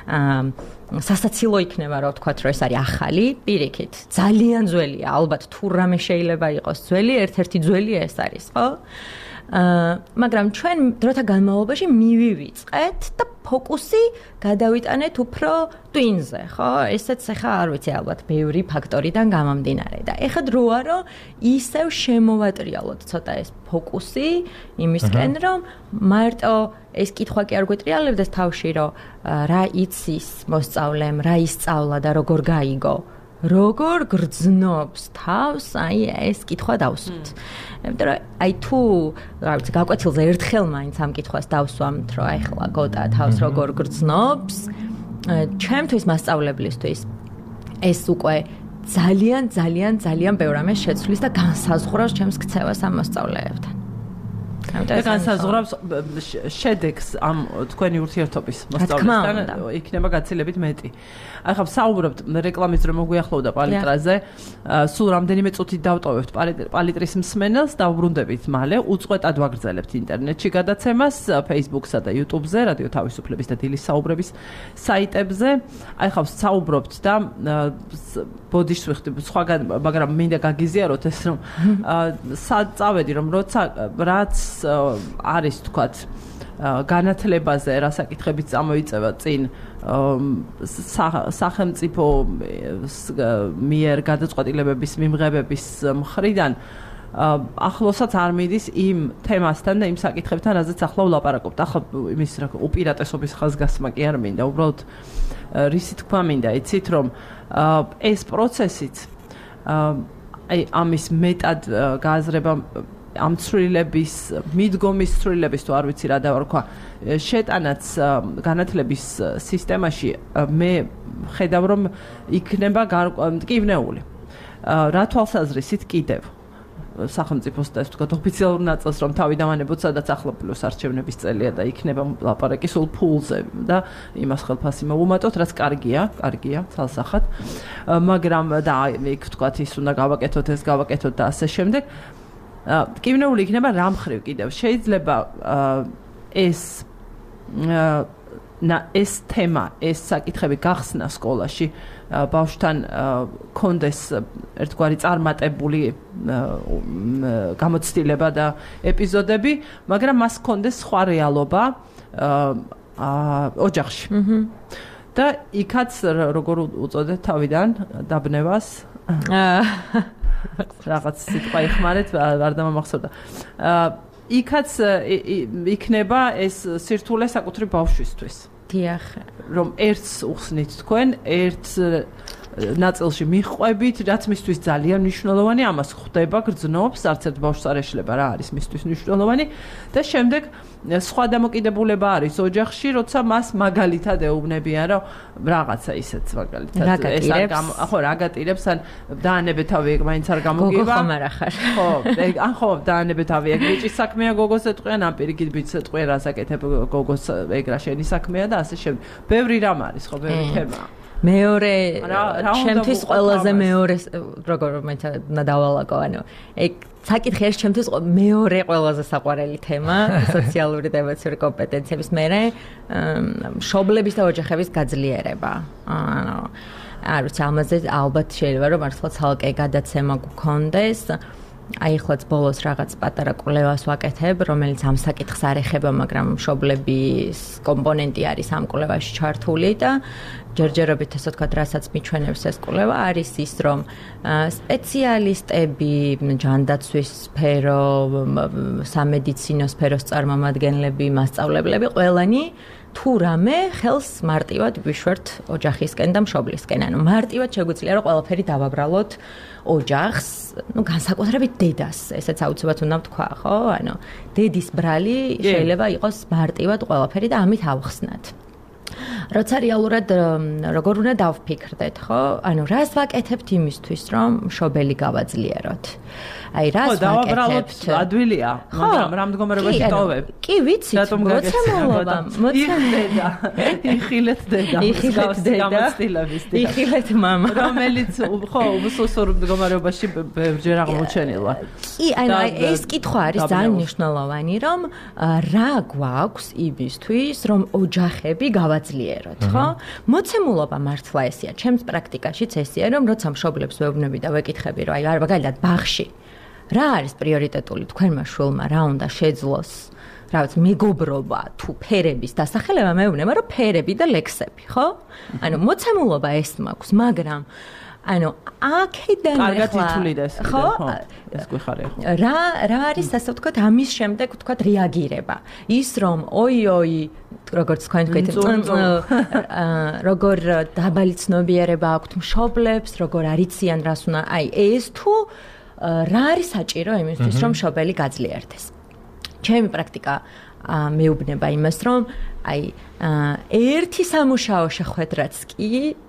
Speaker 3: სასაცილო იქნება რა ვთქვათ, რომ ეს არის ახალი, პირიქით. ძალიან ძველია, ალბათ თუ რამე შეიძლება იყოს ძველი, ერთ-ერთი ძველი ეს არის, ხო? აა მაგრამ ჩვენ დროთა განმავლობაში მივივიწყეთ და ფოკუსი გადავიტანეთ უფრო ტვინზე, ხო? ესეც ახლა არ ვიცი, ალბათ ბევრი ფაქტორიდან გამომდინარე და ეხლა დროა რომ ისევ შემოვატრიალოთ ცოტა ეს ფოკუსი იმისკენ, რომ მარტო ეს კითხვა კი არ გვეტრიალებდეს თავში, რომ რა იცის მოსწავლემ, რა ისწავლა და როგორ გაიგო. როგორ გრძნობს თავს, აი ეს კითხვა დავსვით. იმიტომ რომ აი თუ, რა ვიცი, გაკვეთილზე ერთხელ მაინც ამ კითხვას დავსვამთ, რომ აი ხლა გოტა თავს როგორ გრძნობს, ჩემთვის მასწავლებლისთვის ეს უკვე ძალიან ძალიან ძალიან ბევრ ამას შეცვლის და განსაზღვრავს ჩემს ქცევას ამ მოსწავლეებთან.
Speaker 1: და განსაზღვრავს შედეგს ამ თქვენი ურთიერთობის მოსწავლესთან იქნება გაცილებით მეტი. აი ხა საუბრობთ რეკლამის დრო მოგვიახლოვდა პალიტრაზე. სულ რამდენიმე წუთით დავტოვებთ პალიტრის მსმენელს და უბრუნდებით მალე უწყვეტად ვაგრძელებთ ინტერნეტში გადაცემას Facebook-სა და YouTube-ზე, რადიო თავისუფლების და დილის საუბრების საიტებზე. აი ხა საუბრობთ და ბოდიშს ვიხდი სხვაგან, მაგრამ მინდა გაგიზიაროთ ეს რომ წავედი რომ როცა რაც არის თქვათ განათლებაზე რა საკითხებიც წამოიწევა წინ სახელმწიფო მიერ გადაწყვეტილებების მიმღებების მხრიდან ახლოსაც არ მიდის იმ თემასთან და იმ საკითხებთან, რაზეც ახლა ვლაპარაკობთ. ახლა იმის რა უპირატესობის ხაზგასმა კი არ მინდა, უბრალოდ რისი თქვა მინდა, იცით რომ ეს პროცესიც აი ამის მეტად გააზრება ამ ცვლილების, მიდგომის ცვლილების თუ არ ვიცი რა დავარქვა, შეტანაც განათლების სისტემაში მე ხედავ რომ იქნება მტკივნეული. რა თვალსაზრისით კიდევ სახელმწიფოს და ეს თქვა ოფიციალურ ნაწილს რომ თავი დამანებოთ, სადაც ახლა პლუს არჩევნების წელია და იქნება ლაპარაკი სულ ფულზე და იმას ხელფასი მოუმატოთ, რაც კარგია, კარგია, ცალსახად. მაგრამ და იქ თქვა ის უნდა გავაკეთოთ, ეს გავაკეთოთ და ასე შემდეგ. მტკივნეული იქნება რა მხრივ კიდევ. შეიძლება ეს ეს თემა, ეს საკითხები გახსნა სკოლაში, ბავშვთან კონდეს ერთგვარი წარმატებული გამოცდილება და ეპიზოდები, მაგრამ მას კონდეს სხვა რეალობა ოჯახში. და იქაც როგორ უწოდეთ თავიდან დაბნევას რაღაც სიტყვა იხმარეთ, არ დამამახსოვდა. იქაც იქნება ეს სირთულე საკუთრივ ბავშვისთვის.
Speaker 3: დიახ,
Speaker 1: რომ ერთს უხსნით თქვენ, ერთ ნაწილში მიხვებით, რაც მისთვის ძალიან მნიშვნელოვანი, ამას ხვდება, გრძნობს, არც ერთ ბავშვს არ ეშლება რა არის მისთვის მნიშვნელოვანი და შემდეგ სხვა დამოკიდებულება არის ოჯახში, როცა მას მაგალითად ეუბნებიან, რომ რაღაცა ისეც მაგალითად ეს არ ხო რაგატირებს, ან დაანებეთავი ეგ მაინც არ გამოგივა.
Speaker 3: გოგო ხომ არ ახარ.
Speaker 1: ხო, ეგ ან ხო დაანებეთავი ეგ ბიჭის საქმეა, გოგოს ეტყვიან, ან პირიქით ბიჭს ეტყვიან, რას აკეთებ გოგოს ეგ რა შენი საქმეა და ასე შემდეგ. ბევრი რამ არის, ხო, ბევრი თემაა.
Speaker 3: მეორე ჩემთვის ყველაზე მეორე როგორ მეცა უნდა დავალაგო, ანუ ეგ საკითხი არის ჩემთვის მეორე ყველაზე საყვარელი თემა სოციალური და ემოციური კომპეტენციების მერე მშობლების და ოჯახების გაძლიერება. ანუ არ ვიცი, ამაზე ალბათ შეიძლება რომ მართლა ცალკე გადაცემა გქონდეს. აი ხლაც ბოლოს რაღაც პატარა კვლევას ვაკეთებ, რომელიც ამ საკითხს არ ეხება, მაგრამ მშობლების კომპონენტი არის ამ კვლევაში ჩართული და ჯერჯერობით ასე ვთქვათ, რასაც მიჩვენებს ეს კვლევა, არის ის, რომ სპეციალისტები, ჯანდაცვის სფერო, სამედიცინო სფეროს წარმომადგენლები, მასწავლებლები, ყველანი თუ რამე ხელს მარტივად ვიშვერთ ოჯახისკენ და მშობლისკენ. ანუ მარტივად შეგვიძლია რომ ყველაფერი დავაბრალოთ ოჯახს, ну განსაკუთრებით დედას, ესეც აუცილებლად უნდა ვთქვა, ხო? ანუ დედის ბრალი შეიძლება იყოს მარტივად ყველაფერი და ამით ავხსნათ. როცა რეალურად როგორ უნდა დავფიქრდეთ, ხო? ანუ რას ვაკეთებთ იმისთვის, რომ მშობელი გავაძლიეროთ? აი რას ვაკეთებთ?
Speaker 1: ადვილია, მაგრამ რა მდგომარეობაში ტოვებ?
Speaker 3: კი ვიცით, მოცემულობა, მოცემულობა.
Speaker 1: იხილეთ დედა,
Speaker 3: იხილეთ დედა, იხილეთ მამა,
Speaker 1: რომელიც ხო, უსუსურ მდგომარეობაში ბევრჯერ აღმოჩენილა.
Speaker 3: კი, ანუ ეს კითხვა არის ძალიან მნიშვნელოვანი, რომ რა გვაქვს იმისთვის, რომ ოჯახები გავაძლიეროთ, ხო? მოცემულობა მართლა ესეა, ჩემს პრაქტიკაშიც ესეა, რომ როცა მშობლებს ვეუბნები და ვეკითხები, რომ აი მაგალითად ბაღში რა არის პრიორიტეტული თქვენმა შვილმა, რა უნდა შეძლოს, რაღაც მეგობრობა თუ ფერების დასახელება, მეუბნება, რომ ფერები და ლექსები, ხო? ანუ მოცემულობა ეს მაქვს, მაგრამ ანუ აქედან
Speaker 1: კარგად ითვლიდეს, ხო? ეს გვიხარია ხო?
Speaker 3: რა რა არის ასე ვთქვათ, ამის შემდეგ ვთქვათ რეაგირება. ის რომ oi oi როგორც თქვენ თქვით, როგორ დაბალი ცნობიერება აქვთ მშობლებს, როგორ არიციან რას უნდა, აი ეს თუ რა არის საჭირო იმისთვის, რომ მშობელი გაძლიერდეს. ჩემი პრაქტიკა მეუბნება იმას, რომ აი ერთი სამუშაო შეხვედრაც კი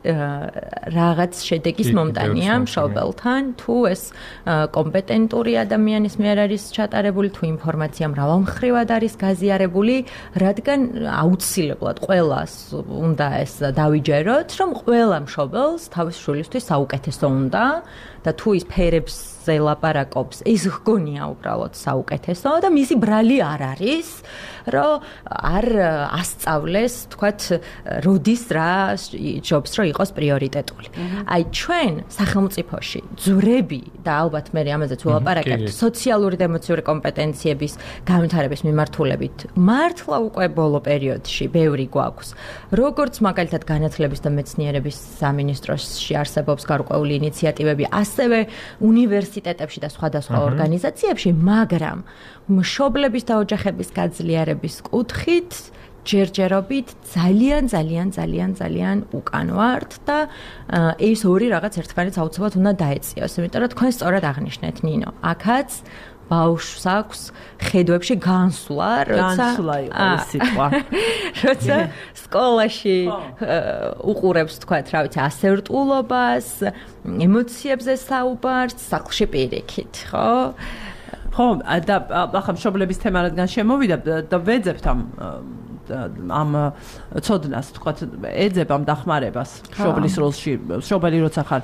Speaker 3: რაღაც შედეგის მომტანია მშობელთან, თუ ეს კომპეტენტური ადამიანის მიერ არის ჩატარებული, თუ ინფორმაცია მრავალმხრივად არის გაზიარებული, რადგან აუცილებლად ყველას უნდა ეს დავიჯეროთ, რომ ყველა მშობელს თავის შვილისთვის საუკეთესო უნდა და თუ ის ფერებს ზელაპარაკობს, ის გონია უბრალოდ საუკეთესო და მისი ბრალი არ არის, რომ არ ასწავლეს, თქვათ, როდის რა ჯობს რომ იყოს პრიორიტეტული. აი ჩვენ სახელმწიფოში ძვრები და ალბათ მე ამაზეც ვილაპარაკებთ, სოციალური და ემოციური კომპეტენციების განვითარების მიმართულებით მართლა უკვე ბოლო პერიოდში ბევრი გვაქვს. როგორც მაგალითად განათლების და მეცნიერების სამინისტროში არსებობს გარკვეული ინიციატივები, ასევე უნივერსიტეტებში და სხვადასხვა ორგანიზაციებში, მაგრამ მშობლების და ოჯახების გაძლიერების კუთხით ჯერჯერობით ძალიან ძალიან ძალიან ძალიან უკან ვართ და ეს ორი რაღაც ერთმანეთს აუცილებლად უნდა დაეციოს, იმიტომ რომ თქვენ სწორად აღნიშნეთ, ნინო, აქაც ბავშვს აქვს ხედვებში განსვლა, როცა
Speaker 1: განსვლა იყო ეს სიტყვა.
Speaker 3: როცა სკოლაში უყურებს, თქვათ, რა ვიცი, ასერტულობას, ემოციებზე საუბარს, სახლში პირიქით, ხო?
Speaker 1: ხო, და ახლა მშობლების თემა რადგან შემოვიდა და ვეძებთ ამ ამ ცოდნას, თქვათ, ეძებ ამ დახმარებას მშობლის როლში, მშობელი როცა ხარ,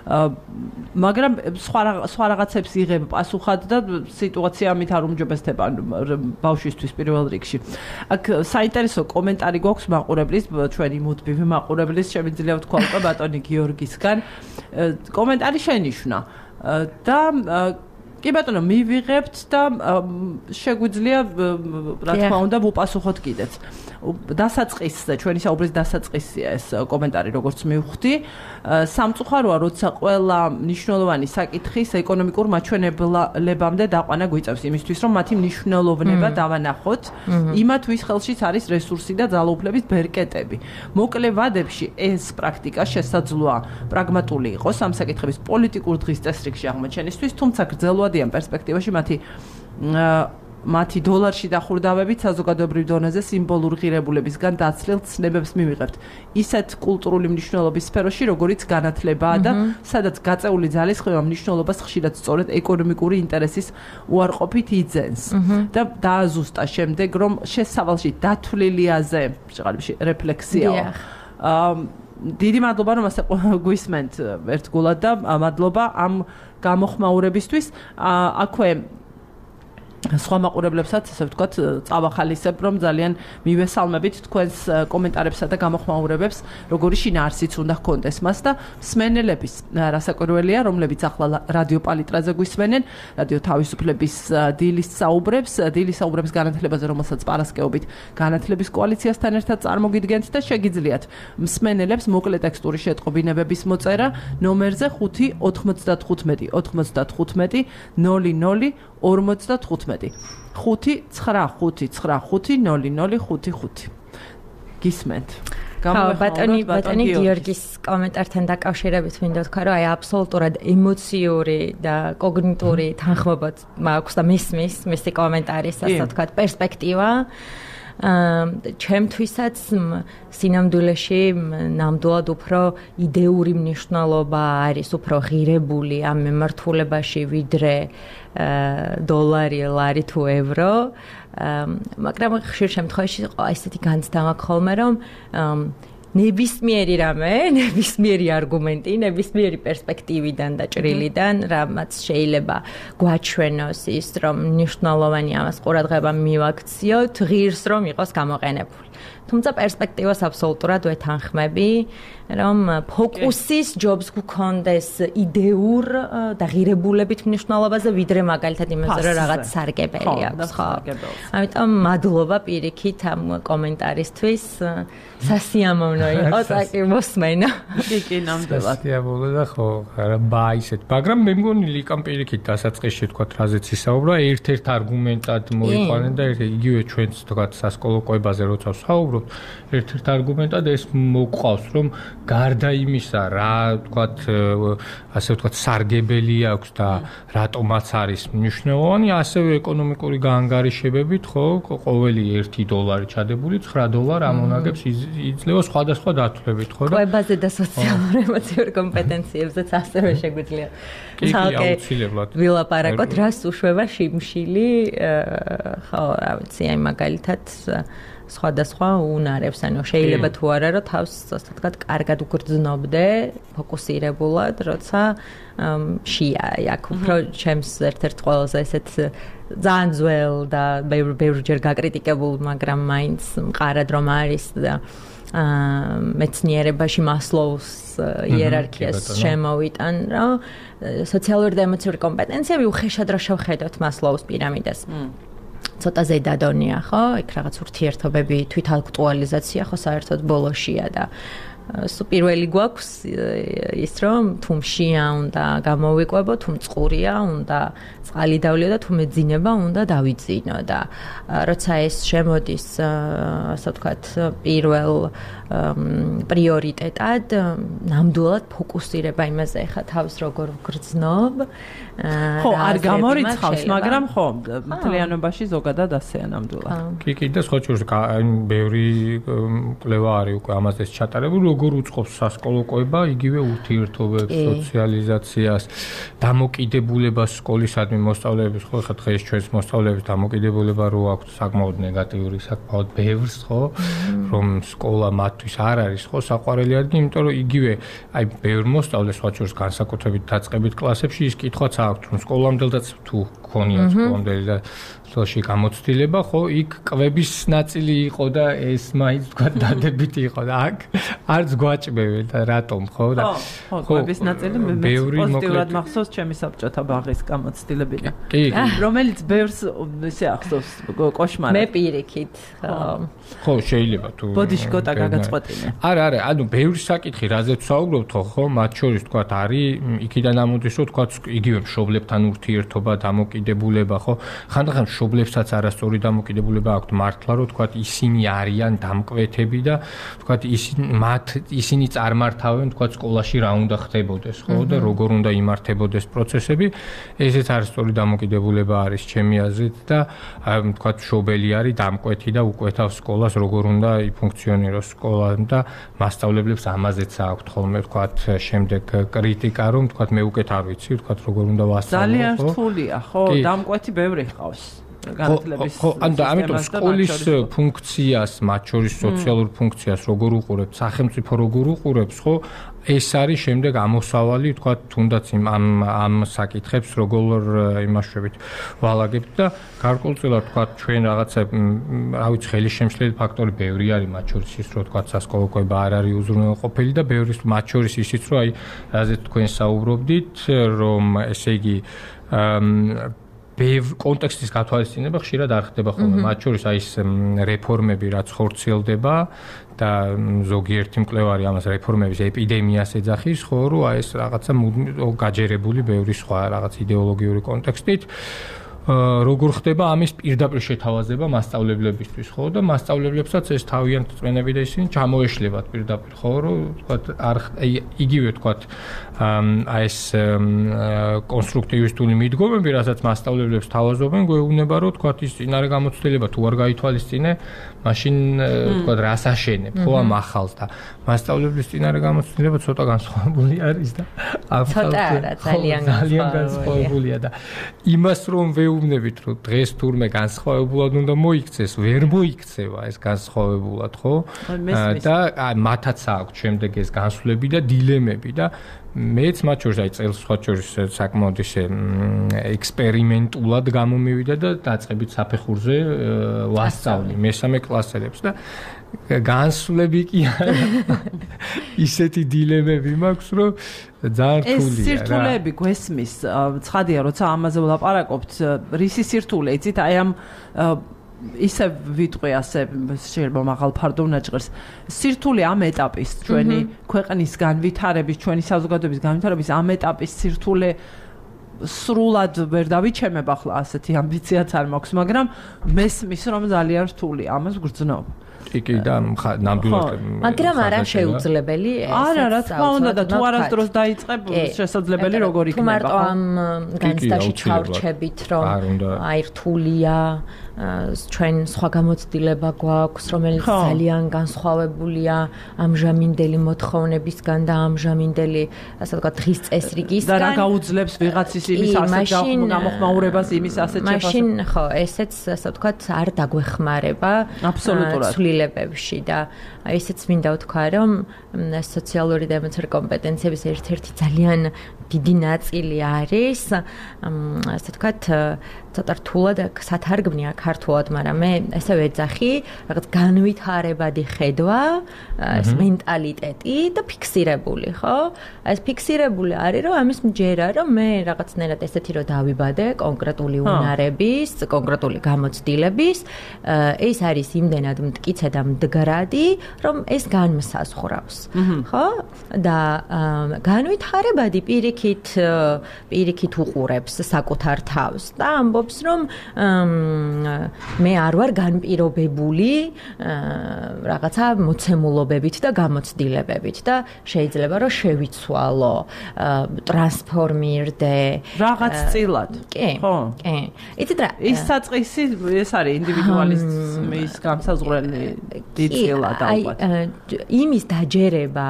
Speaker 1: მაგრამ სხვა სხვა რაღაცებს იღებ პასუხად და სიტუაცია ამით არ უმჯობესდება ბავშვისთვის პირველ რიგში. აქ საინტერესო კომენტარი გვაქვს მაყურებლის, ჩვენი მუდმივი მაყურებლის, შემიძლია ვთქვა უკვე ბატონი გიორგისგან. კომენტარი შენიშვნა და კი ბატონო, მივიღებთ და შეგვიძლია რა თქმა უნდა ვუპასუხოთ კიდეც. დასაწყისზე, ჩვენი საუბრის დასაწყისია ეს კომენტარი, როგორც მივხვდი. სამწუხაროა, როცა ყველა მნიშვნელოვანი საკითხის ეკონომიკურ მაჩვენებლებამდე დაყვანა გვიწევს იმისთვის, რომ მათი მნიშვნელოვნება დავანახოთ, იმათ ვის ხელშიც არის რესურსი და ძალაუფლების ბერკეტები. მოკლე ვადებში ეს პრაქტიკა შესაძლოა პრაგმატული იყოს ამ საკითხების პოლიტიკურ დღის წესრიგში აღმოჩენისთვის, თუმცა გრძელვადიან პერსპექტივაში მათი მათი დოლარში დახურდავებით საზოგადოებრივ დონეზე სიმბოლურ ღირებულებისგან დაცლილ ცნებებს მივიღებთ. ისეთ კულტურული მნიშვნელობის სფეროში, როგორიც განათლებაა და სადაც გაწეული ძალისხმევა მნიშვნელობას ხშირად სწორედ ეკონომიკური ინტერესის უარყოფით იძენს. და დააზუსტა შემდეგ, რომ შესავალში დათვლილიაზე შეყალიბში რეფლექსიაო. დიდი მადლობა, რომ ასე გვისმენთ ერთგულად და მადლობა ამ გამოხმაურებისთვის. აქვე სხვა მაყურებლებსაც, ასე ვთქვათ, წავახალისებ, რომ ძალიან მივესალმებით თქვენს კომენტარებსა და გამოხმაურებებს, როგორი შინაარსიც უნდა ჰქონდეს მას და მსმენელების რასაკვირველია, რომლებიც ახლა რადიო პალიტრაზე გვისმენენ, რადიო თავისუფლების დილის საუბრებს, დილის საუბრების განათლებაზე, რომელსაც პარასკევობით განათლების კოალიციასთან ერთად წარმოგიდგენთ და შეგიძლიათ მსმენელებს მოკლე ტექსტური შეტყობინებების მოწერა ნომერზე ხუთი ოთხმოცდათხუთმეტი ოთხმოცდათხუთმეტი ნოლი ნოლი ორმოცდათხუთმეტი ხუთი ცხრა ხუთი ცხრა ხუთი ნოლი ნოლი ხუთი ხუთი. გისმენთ.
Speaker 3: ბატონი ბატონი გიორგის კომენტართან დაკავშირებით მინდა ვთქვა, რომ აი აბსოლუტურად ემოციური და კოგნიტური თანხმობა მაქვს და მისმის მისი კომენტარის, ასე ვთქვათ, პერსპექტივა. ჩემთვისაც სინამდვილეში ნამდვილად უფრო იდეური მნიშვნელობა არის, უფრო ღირებული ამ მიმართულებაში, ვიდრე დოლარი, ლარი თუ ევრო. მაგრამ ხშირ შემთხვევაში ესეთი განცდა მაქვს ხოლმე, რომ ნებისმიერი რამე, ნებისმიერი არგუმენტი, ნებისმიერი პერსპექტივიდან და ჭრილიდან, რამაც შეიძლება გვაჩვენოს ის, რომ მნიშვნელოვანი ამას ყურადღება მივაქციოთ, ღირს რომ იყოს გამოყენებული. თუმცა პერსპექტივას აბსოლუტურად ვეთანხმები, რომ ფოკუსის ჯობს გქონდეს იდეურ და ღირებულებით მნიშვნელობაზე, ვიდრე მაგალითად იმაზე, რომ რაღაც სარგებელი აქვს, ხო? ამიტომ მადლობა პირიქით ამ კომენტარისთვის. სასიამოვნო საგანო იყო წაკი მოსმენა.
Speaker 1: კი, კი, ნამდვილად.
Speaker 2: სიამოვნო და ხო, ბა ისეთ. მაგრამ მე მგონი ლიკამ პირიქით დასაწყისში თქვა რაზეც ისაუბრა, ერთ-ერთ არგუმენტად მოიყვანა და იგივე ჩვენც თქვა სასკოლო კვებაზე როცა ვსაუბრობთ, ერთ-ერთ არგუმენტად ეს მოყავს, რომ გარდა იმისა, რა თქვა ასე ვთქვათ, სარგებელი აქვს და რატომაც არის მნიშვნელოვანი, ასევე ეკონომიკური გაანგარიშებებით, ხო, ყოველი ერთი დოლარი ჩადებული ცხრა დოლარ ამონაგებს იძლევა სხვადასხვა დათვლებით, ხო და
Speaker 3: კვებაზე და სოციალურ ემოციურ კომპეტენციებზეც ასევე შეგვიძლია
Speaker 2: აუცილებლად
Speaker 3: ვილაპარაკოთ, რას უშვება შიმშილი, ხო, რა ვიცი, აი მაგალითად სხვადასხვა უნარებს, ანუ შეიძლება თუ არა რომ თავს ასე ვთქვათ, კარგად უგრძნობდე, ფოკუსირებულად, როცა შია, აქ უფრო ჩემს ერთ-ერთ ყველაზე ესეთ ძალიან ძველ და ბევრჯერ გაკრიტიკებულ, მაგრამ მაინც მყარად რომ არის და მეცნიერებაში მასლოუს იერარქიას შემოვიტან, რომ სოციალური და ემოციური კომპეტენციები უხეშად რა შევხედოთ მასლოუს პირამიდას. ცოტა ზედადონია, ხო? იქ რაღაც ურთიერთობები, თვითაქტუალიზაცია, ხო, საერთოდ ბოლოშია და პირველი გვაქვს ის რომ თუ მშია უნდა გამოვიყვებო, თუ მწყურია უნდა წყალი დავლიო და თუ მეძინება უნდა დავიძინო და როცა ეს შემოდის ასე ვთქვათ პირველ პრიორიტეტად ნამდვილად ფოკუსირება იმაზე ხა თავს როგორ გრძნობ
Speaker 1: ხო არ გამორიცხავს მაგრამ ხო მთლიანობაში ზოგადად ასეა ნამდვილად
Speaker 2: კი კი და სხვა შორის ბევრი კვლევა არის უკვე ამაზეც ჩატარებული როგორ უწყობს სასკოლო კვება იგივე ურთიერთობებს სოციალიზაციას დამოკიდებულებას სკოლისადმი მოსწავლეების ხო ხა დღეს ჩვენს მოსწავლეების დამოკიდებულება რო აქვს საკმაოდ ნეგატიური საკმაოდ ბევრს ხო რომ სკოლა მათთვის არ არის ხო საყვარელი ადგილი იმიტომ რომ იგივე აი ბევრ მოსწავლეს სხვა შორის განსაკუთრებით დაწყებით კლასებში ის კითხვაც აქვს რომ სკოლამდელდაც თუ გქონიათ სკოლამდელი და სულში გამოცდილება ხო იქ კვების ნაწილი იყო და ეს მაინც თქვა დადებითი იყო და აქ არც გვაჭმევენ და რატომ ხო და
Speaker 1: ხო კვების ნაწილი მე პოზიტიურად მახსოვს ჩემი საბჭოთა ბაღის გამოცდილებიდან
Speaker 2: კი
Speaker 1: რომელიც ბევრს ისე ახსოვს კოშმარად
Speaker 3: მე პირიქით
Speaker 2: ხო შეიძლება თუ
Speaker 1: ბოდიშკოტა გაგაწყვეტინე
Speaker 2: არა არა ანუ ბევრი საკითხი რაზეც ვსაუბრობთ ხო მათ შორის თქვა არის იქიდან ამოდის რომ თქვა იგივე მშობლებთან ურთიერთობა დამოკიდებულება ხო ხანდახან მშობლებსაც არასწორი დამოკიდებულება აქვთ მართლა რომ თქვა ისინი არიან დამკვეთები და თქვა ისინი მათ ისინი წარმართავენ თქვა სკოლაში რა უნდა ხდებოდეს ხო და როგორ უნდა იმართებოდეს პროცესები ესეც არასწორი დამოკიდებულება არის ჩემი აზრით და თქვა მშობელი არის დამკვეთი და უკვეთავს სკოლას როგორ უნდა იფუნქციონიროს სკოლა და მასწავლებლებს ამაზეც აქვთ ხოლმე თქვა შემდეგ კრიტიკა რომ თქვა მე უკეთ არ ვიცი თქვა როგორ უნდა ვასწავლო
Speaker 1: ძალიან რთულია ხო დამკვეთი ბევრი ჰყავს განათლების
Speaker 2: ხო ანუ ამიტომ სკოლის ფუნქციას მათ შორის სოციალურ ფუნქციას როგორ უყურებთ სახელმწიფო როგორ უყურებს ხო ეს არის შემდეგ ამოსავალი თქვა თუნდაც იმ ამ ამ საკითხებს როგორ იმაშვებით ვალაგებთ და გარკვეულწილად თქვა ჩვენ რაღაცა რა ვიცი ხელისშემშლელი ფაქტორი ბევრი არის მათ შორის ის რომ თქვა სასკოლო კვება არ არის უზრუნველყოფილი და ბევრი მათ შორის ისიც რომ აი რაზეც თქვენ საუბრობდით რომ ესე იგი ბევრ კონტექსტის გათვალისწინება ხშირად არ ხდება ხოლმე მათ შორის აი ეს რეფორმები რაც ხორციელდება და ზოგიერთი მკვლევარი ამას რეფორმების ეპიდემიას ეძახის ხო რომ აი ეს რაღაცა გაჯერებული ბევრი სხვა რაღაც იდეოლოგიური კონტექსტით როგორ ხდება ამის პირდაპირ შეთავაზება მასწავლებლებისთვის ხო და მასწავლებლებსაც ეს თავიანთ წვენები და ისინი ჩამოეშლებათ პირდაპირ ხო რომ თქვა არ იგივე თქვა აი ეს კონსტრუქტივისტული მიდგომები რასაც მასწავლებლებს თავაზობენ გვეუბნება რომ თქვა ის წინარე გამოცდილება თუ არ გაითვალისწინე მაშინ თქვა რას აშენებ ხო ამ ახალს და მასწავლებლის წინარე გამოცდილება ცოტა განსხვავებული არის და
Speaker 3: ცოტა არა ძალიან
Speaker 2: განსხვავებულია და იმას რომ ვეუბნებით რომ დღეს თურმე განსხვავებულად უნდა მოიქცეს ვერ მოიქცევა ეს განსხვავებულად ხო და მათაც აქვს შემდეგ ეს განსვლები და დილემები და მეც მათ შორის აი წელს სხვა შორის საკმაოდ ისე ექსპერიმენტულად გამომივიდა და დაწყებით საფეხურზე ვასწავლი მესამე კლასელებს და განსვლები კი ისეთი დილემები მაქვს რომ ძალიან რთულია რა.
Speaker 1: ეს სირთულეები გვესმის ცხადია როცა ამაზე ვლაპარაკობთ რისი სირთულე იცით აი ამ ისე ვიტყვი ასე შეიძლება მაღალ ფარდო უნაჭყერს სირთულე ამ ეტაპის ჩვენი ქვეყნის განვითარების ჩვენი საზოგადოების განვითარების ამ ეტაპის სირთულე სრულად ვერ დავიჩემებ ახლა ასეთი ამბიციაც არ მაქვს მაგრამ მესმის რომ ძალიან რთული ამას გრძნობ
Speaker 2: კი და ნამდვილად
Speaker 3: მაგრამ არა შეუძლებელი
Speaker 1: არა რა თქმა უნდა და თუ არასდროს დაიწყებ შესაძლებელი როგორ იქნება
Speaker 3: თუ მარტო ამ განცდაში ჩავრჩებით რომ აი რთულია ჩვენ სხვა გამოცდილება გვაქვს რომელიც ძალიან განსხვავებულია ამჟამინდელი მოთხოვნებისგან და ამჟამინდელი ასე ვთქვათ დღის წესრიგისგან
Speaker 1: და რა გაუძლებს ვიღაცის იმის ასეთ გამოხმაურებას იმის ასეთ შეფასებას
Speaker 3: მაშინ ხო ესეც ასე ვთქვათ არ დაგვეხმარება
Speaker 1: აბსოლუტურად
Speaker 3: ცვლილებებში და ესეც მინდა ვთქვა რომ სოციალური და ემოციური კომპეტენციების ერთ-ერთი ძალიან დიდი ნაწილი არის ასე ვთქვათ ცოტა რთულად სათარგმნია ქართულად, მაგრამ მე ესე ვეძახი, რაღაც განვითარებადი ხედვა, ეს მენტალიტეტი და ფიქსირებული, ხო? ეს ფიქსირებული არის, რომ ამის მჯერა, რომ მე რაღაცნაირად ესეთი რომ დავიბადე კონკრეტული უნარების, კონკრეტული გამოცდილების, ეს არის იმდენად მტკიცე და მდგრადი, რომ ეს განმსაზღვრავს, ხო? და განვითარებადი პირიქით, პირიქით უყურებს საკუთარ თავს და ამბობს რომ მე არ ვარ განპირობებული რაღაცა მოცემულობებით და გამოცდილებებით და შეიძლება რომ შევიცვალო ტრანსფორმირდე
Speaker 1: რაღაც წილად
Speaker 3: ხო კი იცით რა
Speaker 1: ის საწყისი ეს არის ინდივიდუალიზმის განსაზღვრელი დიდ წილად ალბათ
Speaker 3: იმის დაჯერება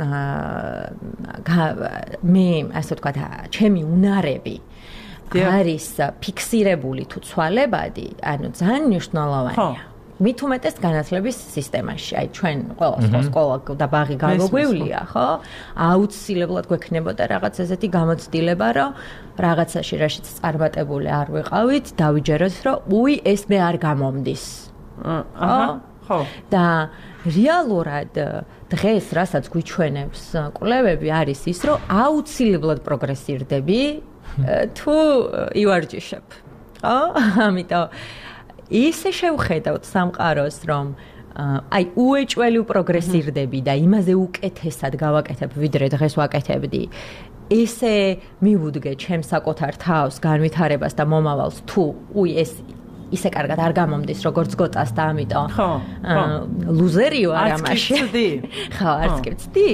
Speaker 3: მე ასე ვთქვათ ჩემი უნარები არის ფიქსირებული თუ ცვალებადი, ანუ ძალიან მნიშვნელოვანია. მით უმეტეს განათლების სისტემაში, აი ჩვენ ყველა სკოლა და ბაღი გამოგვევლია, ხო? აუცილებლად გვექნებოდა რაღაც ესეთი გამოცდილება, რომ რაღაცაში რაშიც წარმატებული არ ვიყავით, დავიჯეროთ, რომ უი ეს მე არ გამომდის.
Speaker 1: აჰა, ხო.
Speaker 3: და რეალურად დღეს რასაც გვიჩვენებს კვლევები არის ის, რომ აუცილებლად პროგრესირდები თუ ივარჯიშებ. ხო? ამიტომ ისე შევხედავთ სამყაროს, რომ აი უეჭველი უპროგრესირდები და იმაზე უკეთესად გავაკეთებ, ვიდრე დღეს ვაკეთებდი. ესე მივუდგე ჩემს საკუთარ თავს, განვითარებას და მომავალს, თუ უი ეს ისე კარგად არ გამომდის, როგორც გოწას და ამიტომ
Speaker 1: ხო, ხო.
Speaker 3: ლუზერიო არ ამაში.
Speaker 1: არც კი
Speaker 3: ხო, არც კი ვცდი.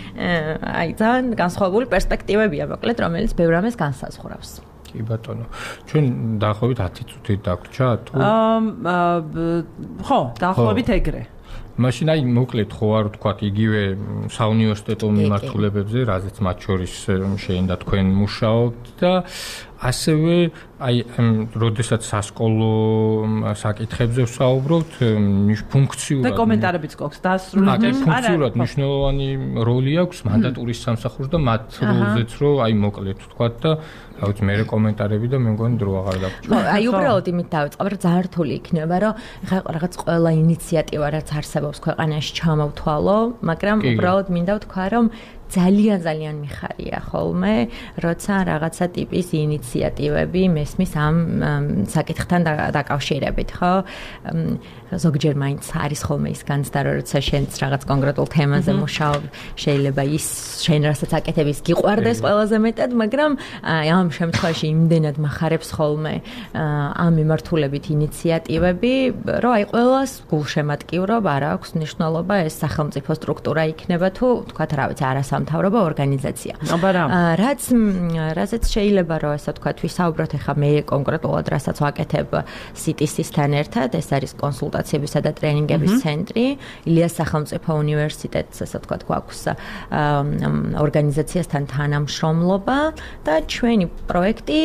Speaker 3: აი ძალიან განსხვავებული პერსპექტივებია, მოკლედ, რომელიც ბევრ ამას განსაზღვრავს.
Speaker 2: კი ბატონო. ჩვენ დაახლოებით ათი წუთით დაგვრჩა თუ
Speaker 1: აა ხო, დაახლოებით ეგრე.
Speaker 2: მაშინ აი მოკლედ ხო არ ვთქვათ იგივე საუნივერსიტეტო მიმართულებებზე, რაზეც მათ შორის შეიძლება თქვენ მუშაობთ და ასევე აი როდესაც სასკოლო საკითხებზე ვსაუბრობთ, ფუნქციურად
Speaker 1: და კომენტარებიც გვაქვს დასრულებული.
Speaker 2: ფუნქციურად მნიშვნელოვანი როლი აქვს მანდატურის სამსახურს და მათ როლზეც რო აი მოკლედ ვთქვათ და რა ვიცი მე კომენტარები და მე მგონი დრო აღარ დაგვჭირდა.
Speaker 3: ხო, აი უბრალოდ იმით დავიწყებ, რომ ძალიან რთული იქნება, რომ ხა რაღაც ყველა ინიციატივა რაც არსებობს ქვეყანაში ჩამოვთვალო, მაგრამ უბრალოდ მინდა ვთქვა, რომ ძალიან ძალიან მიხარია ხოლმე, როცა რაღაცა ტიპის ინიციატივები მესმის ამ საკითხთან დაკავშირებით, ხო? ზოგჯერ მაინც არის ხოლმე ის განცდა, როცა შენც რაღაც კონკრეტულ თემაზე მუშაობ, შეიძლება ის შენ რასაც აკეთებ ის გიყვარდეს ყველაზე მეტად, მაგრამ ამ შემთხვევაში იმდენად מחარებს ხოლმე ამ მიმართულებით ინიციატივები, რომ აი ყველას გულშემატკივრობ, არ აქვს მნიშვნელობა ეს სახელმწიფო სტრუქტურა იქნება თუ თქვათ რა ვიცი არასამთავრობო ორგანიზაცია. რაც რაზეც შეიძლება რომ ესე ვთქვათ ვისაუბროთ ახლა მე კონკრეტულად რასაც ვაკეთებ სიტისთან ერთად, ეს არის კონსულტაციებისა და ტრენინგების ცენტრი, ილიას სახელმწიფო უნივერსიტეტს, ასე ვთქვათ, გვაქვს ორგანიზაციასთან თანამშრომლობა და ჩვენი პროექტი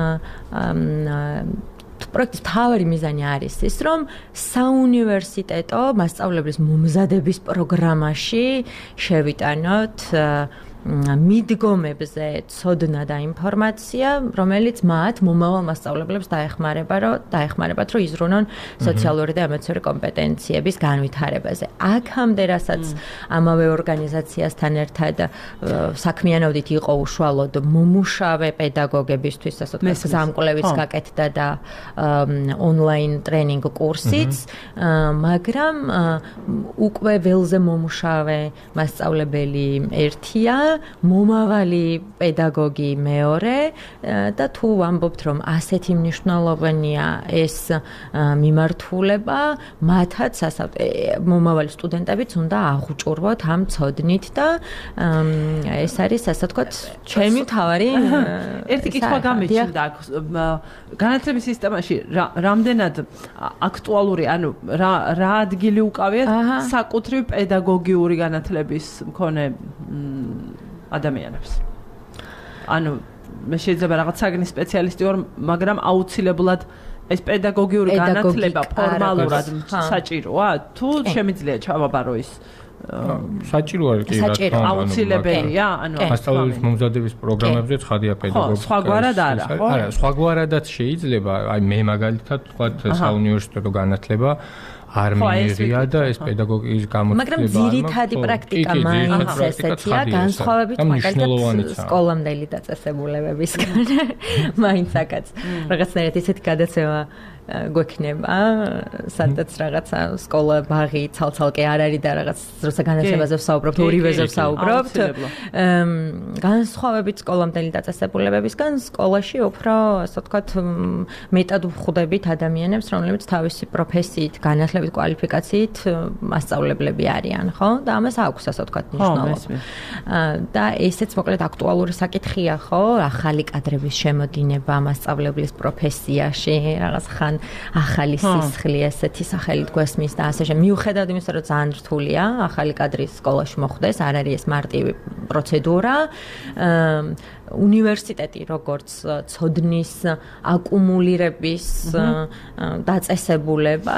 Speaker 3: პროექტის მთავარი მიზანი არის ის, რომ საუნივერსიტეტო მასწავლებლის მომზადების პროგრამაში შევიტანოთ მიდგომებზე ცოდნა და ინფორმაცია, რომელიც მათ მომავალ მასწავლებლებს დაეხმარება, რომ დაეხმარებათ, რომ იზრუნონ სოციალური და ემოციური კომპეტენციების განვითარებაზე. აქამდე, რასაც ამავე ორგანიზაციასთან ერთად საქმიანობდით, იყო უშუალოდ მომუშავე პედაგოგებისთვის, ასე ვთქვათ, გზამკვლევის გაკეთდა და ონლაინ ტრენინგ კურსიც, მაგრამ უკვე ველზე მომუშავე მასწავლებელი ერთია, მომავალი პედაგოგი მეორე და თუ ვამბობთ, რომ ასეთი მნიშვნელოვანია ეს მიმართულება, მათაც მომავალი სტუდენტებიც უნდა აღუჭურვოთ ამ ცოდნით და ეს არის, ასე ვთქვათ, ჩემი მთავარი
Speaker 1: ერთი კითხვა გამიჩნდა აქ განათლების სისტემაში რამდენად აქტუალური, ანუ რა რა ადგილი უკავიათ საკუთრივ პედაგოგიური განათლების მქონე ადამიანებს. ანუ მე შეიძლება რაღაც საგნის სპეციალისტი ვარ, მაგრამ აუცილებლად ეს პედაგოგიური განათლება ფორმალურად საჭიროა? თუ შემიძლია ჩავაბარო ის
Speaker 2: საჭირო არის კი რა თქმა უნდა.
Speaker 1: აუცილებელია, ანუ
Speaker 2: მასწავლებლის მომზადების პროგრამებზე ცხადია პედაგოგიკა.
Speaker 1: სხვაგვარად არა, ხო?
Speaker 2: არა, სხვაგვარადაც შეიძლება, აი მე მაგალითად ვთქვათ საუნივერსიტეტო განათლება არ მიიღია და ეს პედაგოგიკის გამოთვლება.
Speaker 3: მაგრამ ძირითადი პრაქტიკა მაინც ესეთია, განსხვავებით მაგალითად სკოლამდელი დაწესებულებებისგან. მაინც აკაც რაღაცნაირად ისეთი გადაცემა გვექნება, სადაც რაღაცა სკოლა ბაღი ცალ-ცალკე არ არის და რაღაც როცა განათლებაზე ვსაუბრობთ, ორივეზე ვსაუბრობთ. განსხვავებით სკოლამდელი დაწესებულებებისგან, სკოლაში უფრო, ასე ვთქვათ, მეტად ვხვდებით ადამიანებს, რომლებიც თავისი პროფესიით, განათლებით, კვალიფიკაციით მასწავლებლები არიან, ხო? და ამას აქვს, ასე ვთქვათ, მნიშვნელობა. და ესეც მოკლედ აქტუალური საკითხია, ხო? ახალი კადრების შემოდინება მასწავლებლის პროფესიაში, რაღაც ხან ახალი სისხლი ესეთი სახელით გვესმის და ასე შემდეგ. მიუხედავად იმისა, რომ ძალიან რთულია ახალი კადრის სკოლაში მოხვდეს, არ არის ეს მარტივი პროცედურა. უნივერსიტეტი როგორც ცოდნის აკუმულირების დაწესებულება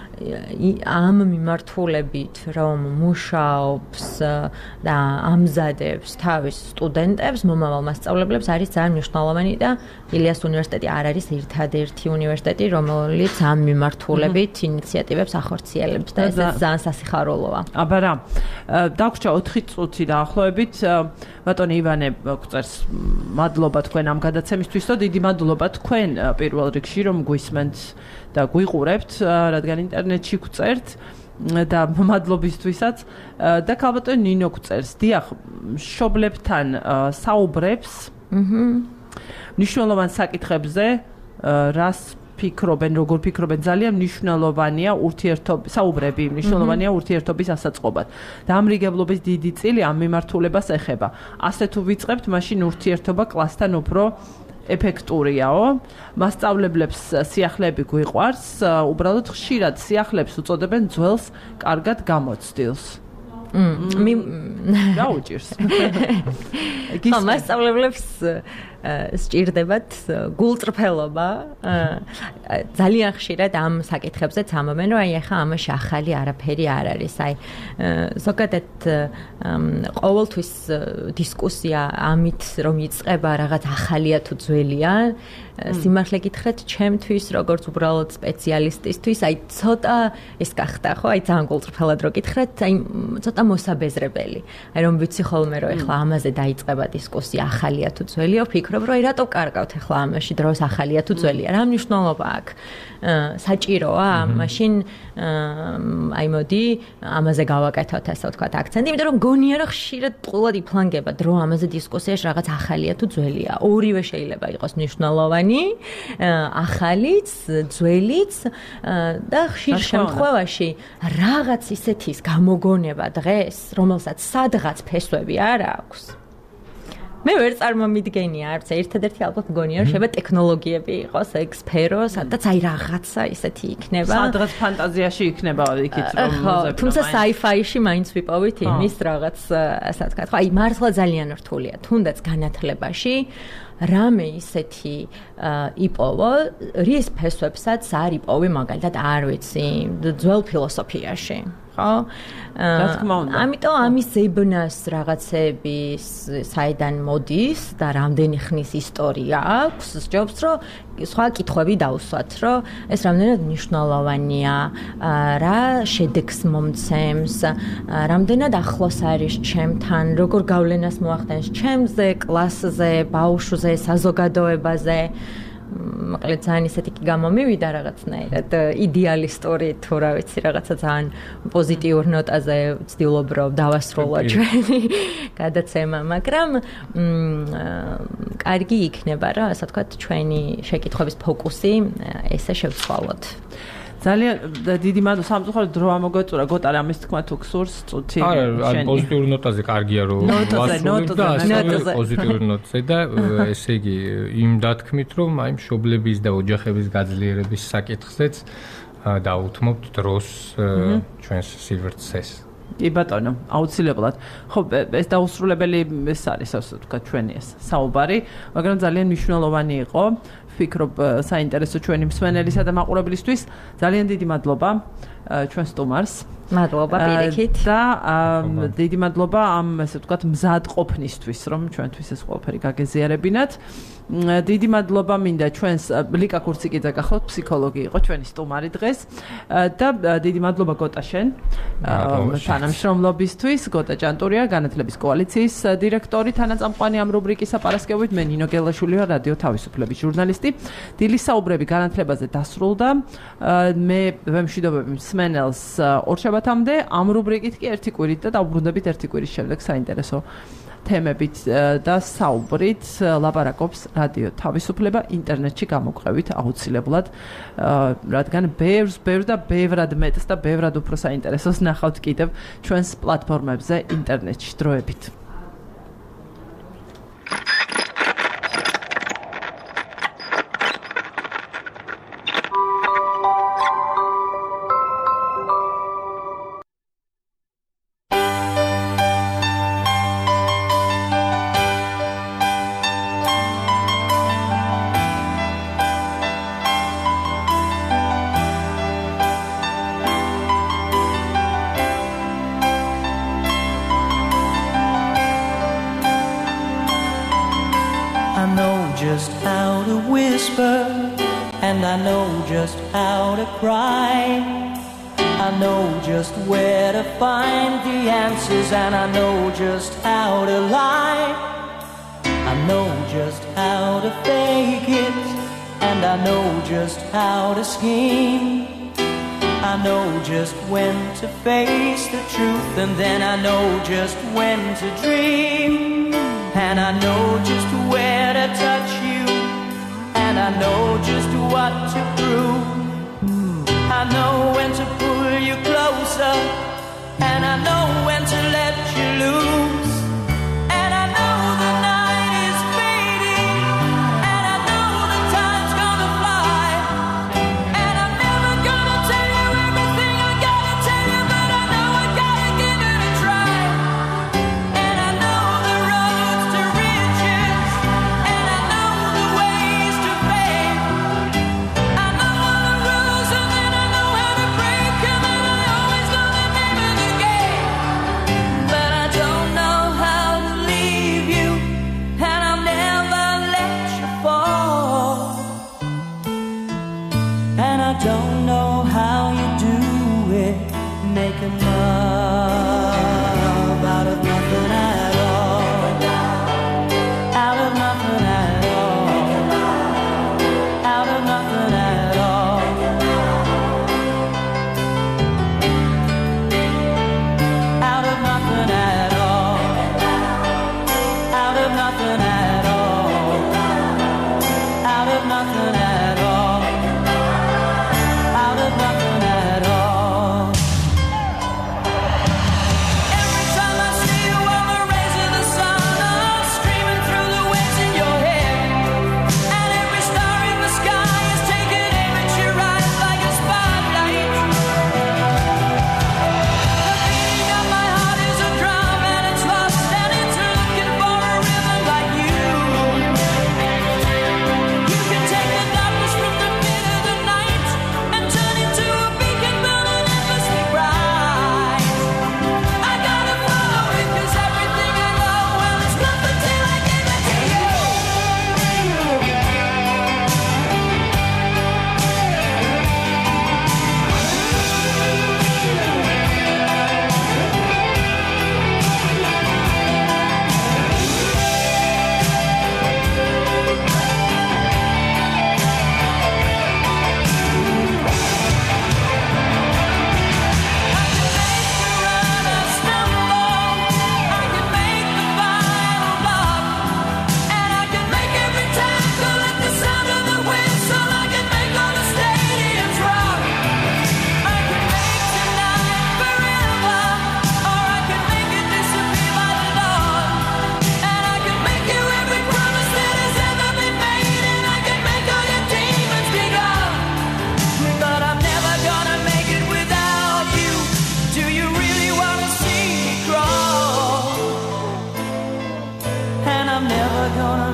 Speaker 3: ამ მიმართულებით, რომ მუშაობს და ამზადებს თავის სტუდენტებს, მომავალ მასწავლებლებს, არის ძალიან მნიშვნელოვანი და ილიას უნივერსიტეტი არ არის ერთადერთი უნივერსიტეტი, რომელიც ამ მიმართულებით ინიციატივებს ახორციელებს და ეს ძალიან სასიხარულოა.
Speaker 1: აბა რა, დაგვრჩა ოთხი წუთი დაახლოებით. ბატონი ივანე გწერს მადლობა თქვენ ამ გადაცემისთვის და დიდი მადლობა თქვენ პირველ რიგში რომ გვისმენთ და გვიყურებთ, რადგან ინტერნეტში გვწერთ და მადლობისთვისაც და ქალბატონი ნინო გვწერს. დიახ, მშობლებთან საუბრებს მნიშვნელოვან საკითხებზე, რას ფიქრობენ, როგორ ფიქრობენ, ძალიან მნიშვნელოვანია ურთიერთობის, საუბრები მნიშვნელოვანია ურთიერთობის ასაწყობად. და ამრიგებლობის დიდი წილი ამ მიმართულებას ეხება. ასე თუ ვიწყებთ, მაშინ ურთიერთობა კლასთან უფრო ეფექტურიაო. მასწავლებლებს სიახლეები გვიყვარს, უბრალოდ ხშირად სიახლეებს უწოდებენ ძველს კარგად გამოცდილს.
Speaker 3: მი
Speaker 1: გაუჭირს.
Speaker 3: ხო, მასწავლებლებს სჭირდებათ გულწრფელობა. ძალიან ხშირად ამ საკითხებზეც ამბობენ, რომ აი ახლა ამაში ახალი არაფერი არ არის. აი ზოგადად ყოველთვის დისკუსია ამით რომ იწყება რაღაც ახალია თუ ძველია, სიმართლე გითხრათ, ჩემთვის როგორც უბრალოდ სპეციალისტისთვის, აი ცოტა ეს გახდა, ხო? აი ძალიან გულწრფელად რო გითხრათ, აი ცოტა მოსაბეზრებელი. აი რომ ვიცი ხოლმე რომ ახლა ამაზე დაიწყება დისკუსია, ახალია თუ ძველია, ვფიქრობ, რომ აი რატო კარგავთ ახლა ამაში დროს ახალია თუ ძველია? რა მნიშვნელობა აქვს? საჭიროა? მაშინ აი მოდი ამაზე გავაკეთოთ, ასე ვთქვათ, აქცენტი, იმიტომ რომ გონია რომ ხშირად ყულად იფლანგება დრო ამაზე დისკუსიაში რაღაც ახალია თუ ძველია. ორივე შეიძლება იყოს მნიშვნელოვანი, ახალიც, ძველიც და ხშირ შემთხვევაში რაღაც ისეთის გამოგონება დღეს, რომელსაც სადღაც ფესვები არ აქვს. მე ვერ წარმომიდგენია არც ერთადერთი ალბათ მგონია რომ შეიძლება ტექნოლოგიები იყოს ეგ სფერო, სადაც აი რაღაცა ისეთი იქნება.
Speaker 1: სადღაც ფანტაზიაში იქნება იქით რომ
Speaker 3: მოძებნა. თუმცა sci-fi-ში მაინც ვიპოვით იმის რაღაც, ასე ვთქვათ, ხო, აი მართლა ძალიან რთულია. თუნდაც განათლებაში რამე ისეთი იპოვო, რის ფესვებსაც არ იპოვი მაგალითად არ ვიცი, ძველ ფილოსოფიაში. ხო?
Speaker 1: რა თქმა უნდა.
Speaker 3: ამიტომ ამის ზებნას რაღაცები საიდან მოდის და რამდენი ხნის ისტორია აქვს, სჯობს რომ სხვა კითხვები დავუსვათ, რომ ეს რამდენად მნიშვნელოვანია, რა შედეგს მომცემს, რამდენად ახლოს არის ჩემთან, როგორ გავლენას მოახდენს ჩემზე, კლასზე, ბავშვზე, საზოგადოებაზე. მოკლედ ძალიან ისეთი კი გამომივიდა რაღაცნაირად იდეალისტური თუ რა ვიცი რაღაცა ძალიან პოზიტიურ ნოტაზე ვცდილობ რომ დავასრულო ჩვენი გადაცემა, მაგრამ კარგი იქნება რა, ასე ვთქვათ, ჩვენი შეკითხვების ფოკუსი ესე შევცვალოთ.
Speaker 1: ძალიან დიდი მადლობა სამწუხაროდ დრო ამოგვეწურა გოტარ ამის თქმა თუ გსურს წუთი
Speaker 2: არა პოზიტიურ ნოტაზე კარგია რომ ვასრულებ და ასე პოზიტიურ ნოტზე და ესე იგი იმ დათქმით რომ აი მშობლების და ოჯახების გაძლიერების საკითხზეც დაუთმობთ დროს ჩვენს სივრცეს.
Speaker 1: კი ბატონო, აუცილებლად. ხო, ეს დაუსრულებელი ეს არის ასე ვთქვათ ჩვენი ეს საუბარი, მაგრამ ძალიან მნიშვნელოვანი იყო. ვფიქრობ საინტერესო ჩვენი მსმენელისა და მაყურებლისთვის. ძალიან დიდი მადლობა ჩვენ სტუმარს.
Speaker 3: მადლობა პირიქით.
Speaker 1: და დიდი მადლობა ამ ასე ვთქვათ მზად ყოფნისთვის, რომ ჩვენთვის ეს ყველაფერი გაგეზიარებინათ. დიდი მადლობა მინდა ჩვენს ლიკა კურციკიძე გახოთ, ფსიქოლოგი იყო ჩვენი სტუმარი დღეს და დიდი მადლობა გოტა შენ თანამშრომლობისთვის. გოტა ჭანტურია, განათლების კოალიციის დირექტორი, თანაწამყვანი ამ რუბრიკის საპარასკევით. მე ნინო გელაშვილი ვარ, რადიო თავისუფლების ჟურნალისტი. დილის საუბრები განათლებაზე დასრულდა. მე ვემშვიდობები მსმენელს ორშაბათამდე, ამ რუბრიკით კი ერთი კვირით და დავბრუნდებით ერთი კვირის შემდეგ საინტერესო თემებით და საუბრით ლაპარაკობს რადიო თავისუფლება ინტერნეტში გამოყევით აუცილებლად, რადგან ბევრს ბევრ და ბევრად მეტს და ბევრად უფრო საინტერესოს ნახავთ კიდევ ჩვენს პლატფორმებზე ინტერნეტში დროებით.
Speaker 4: And I know just how to lie. I know just how to fake it. And I know just how to scheme. I know just when to face the truth. And then I know just when to dream. And I know just where to touch you. And I know just what to prove. I know when to pull you closer. And I know when to let you loose. And I know the night is fading. And I know the time's gonna fly. And I'm never gonna tell you everything I gotta tell you, but I know I gotta give it a try. And I know the roads to riches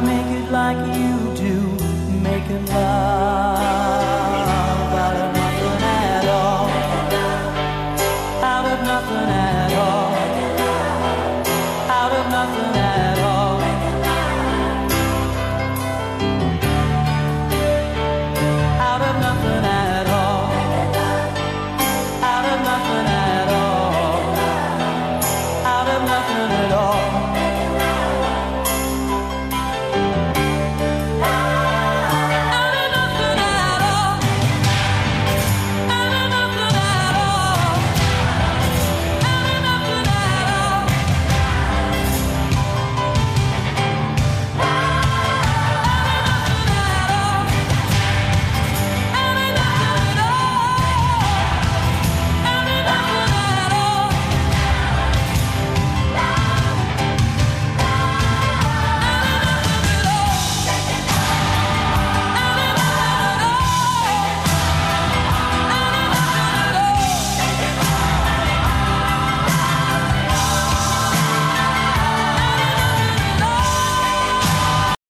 Speaker 4: make it like you do, making love.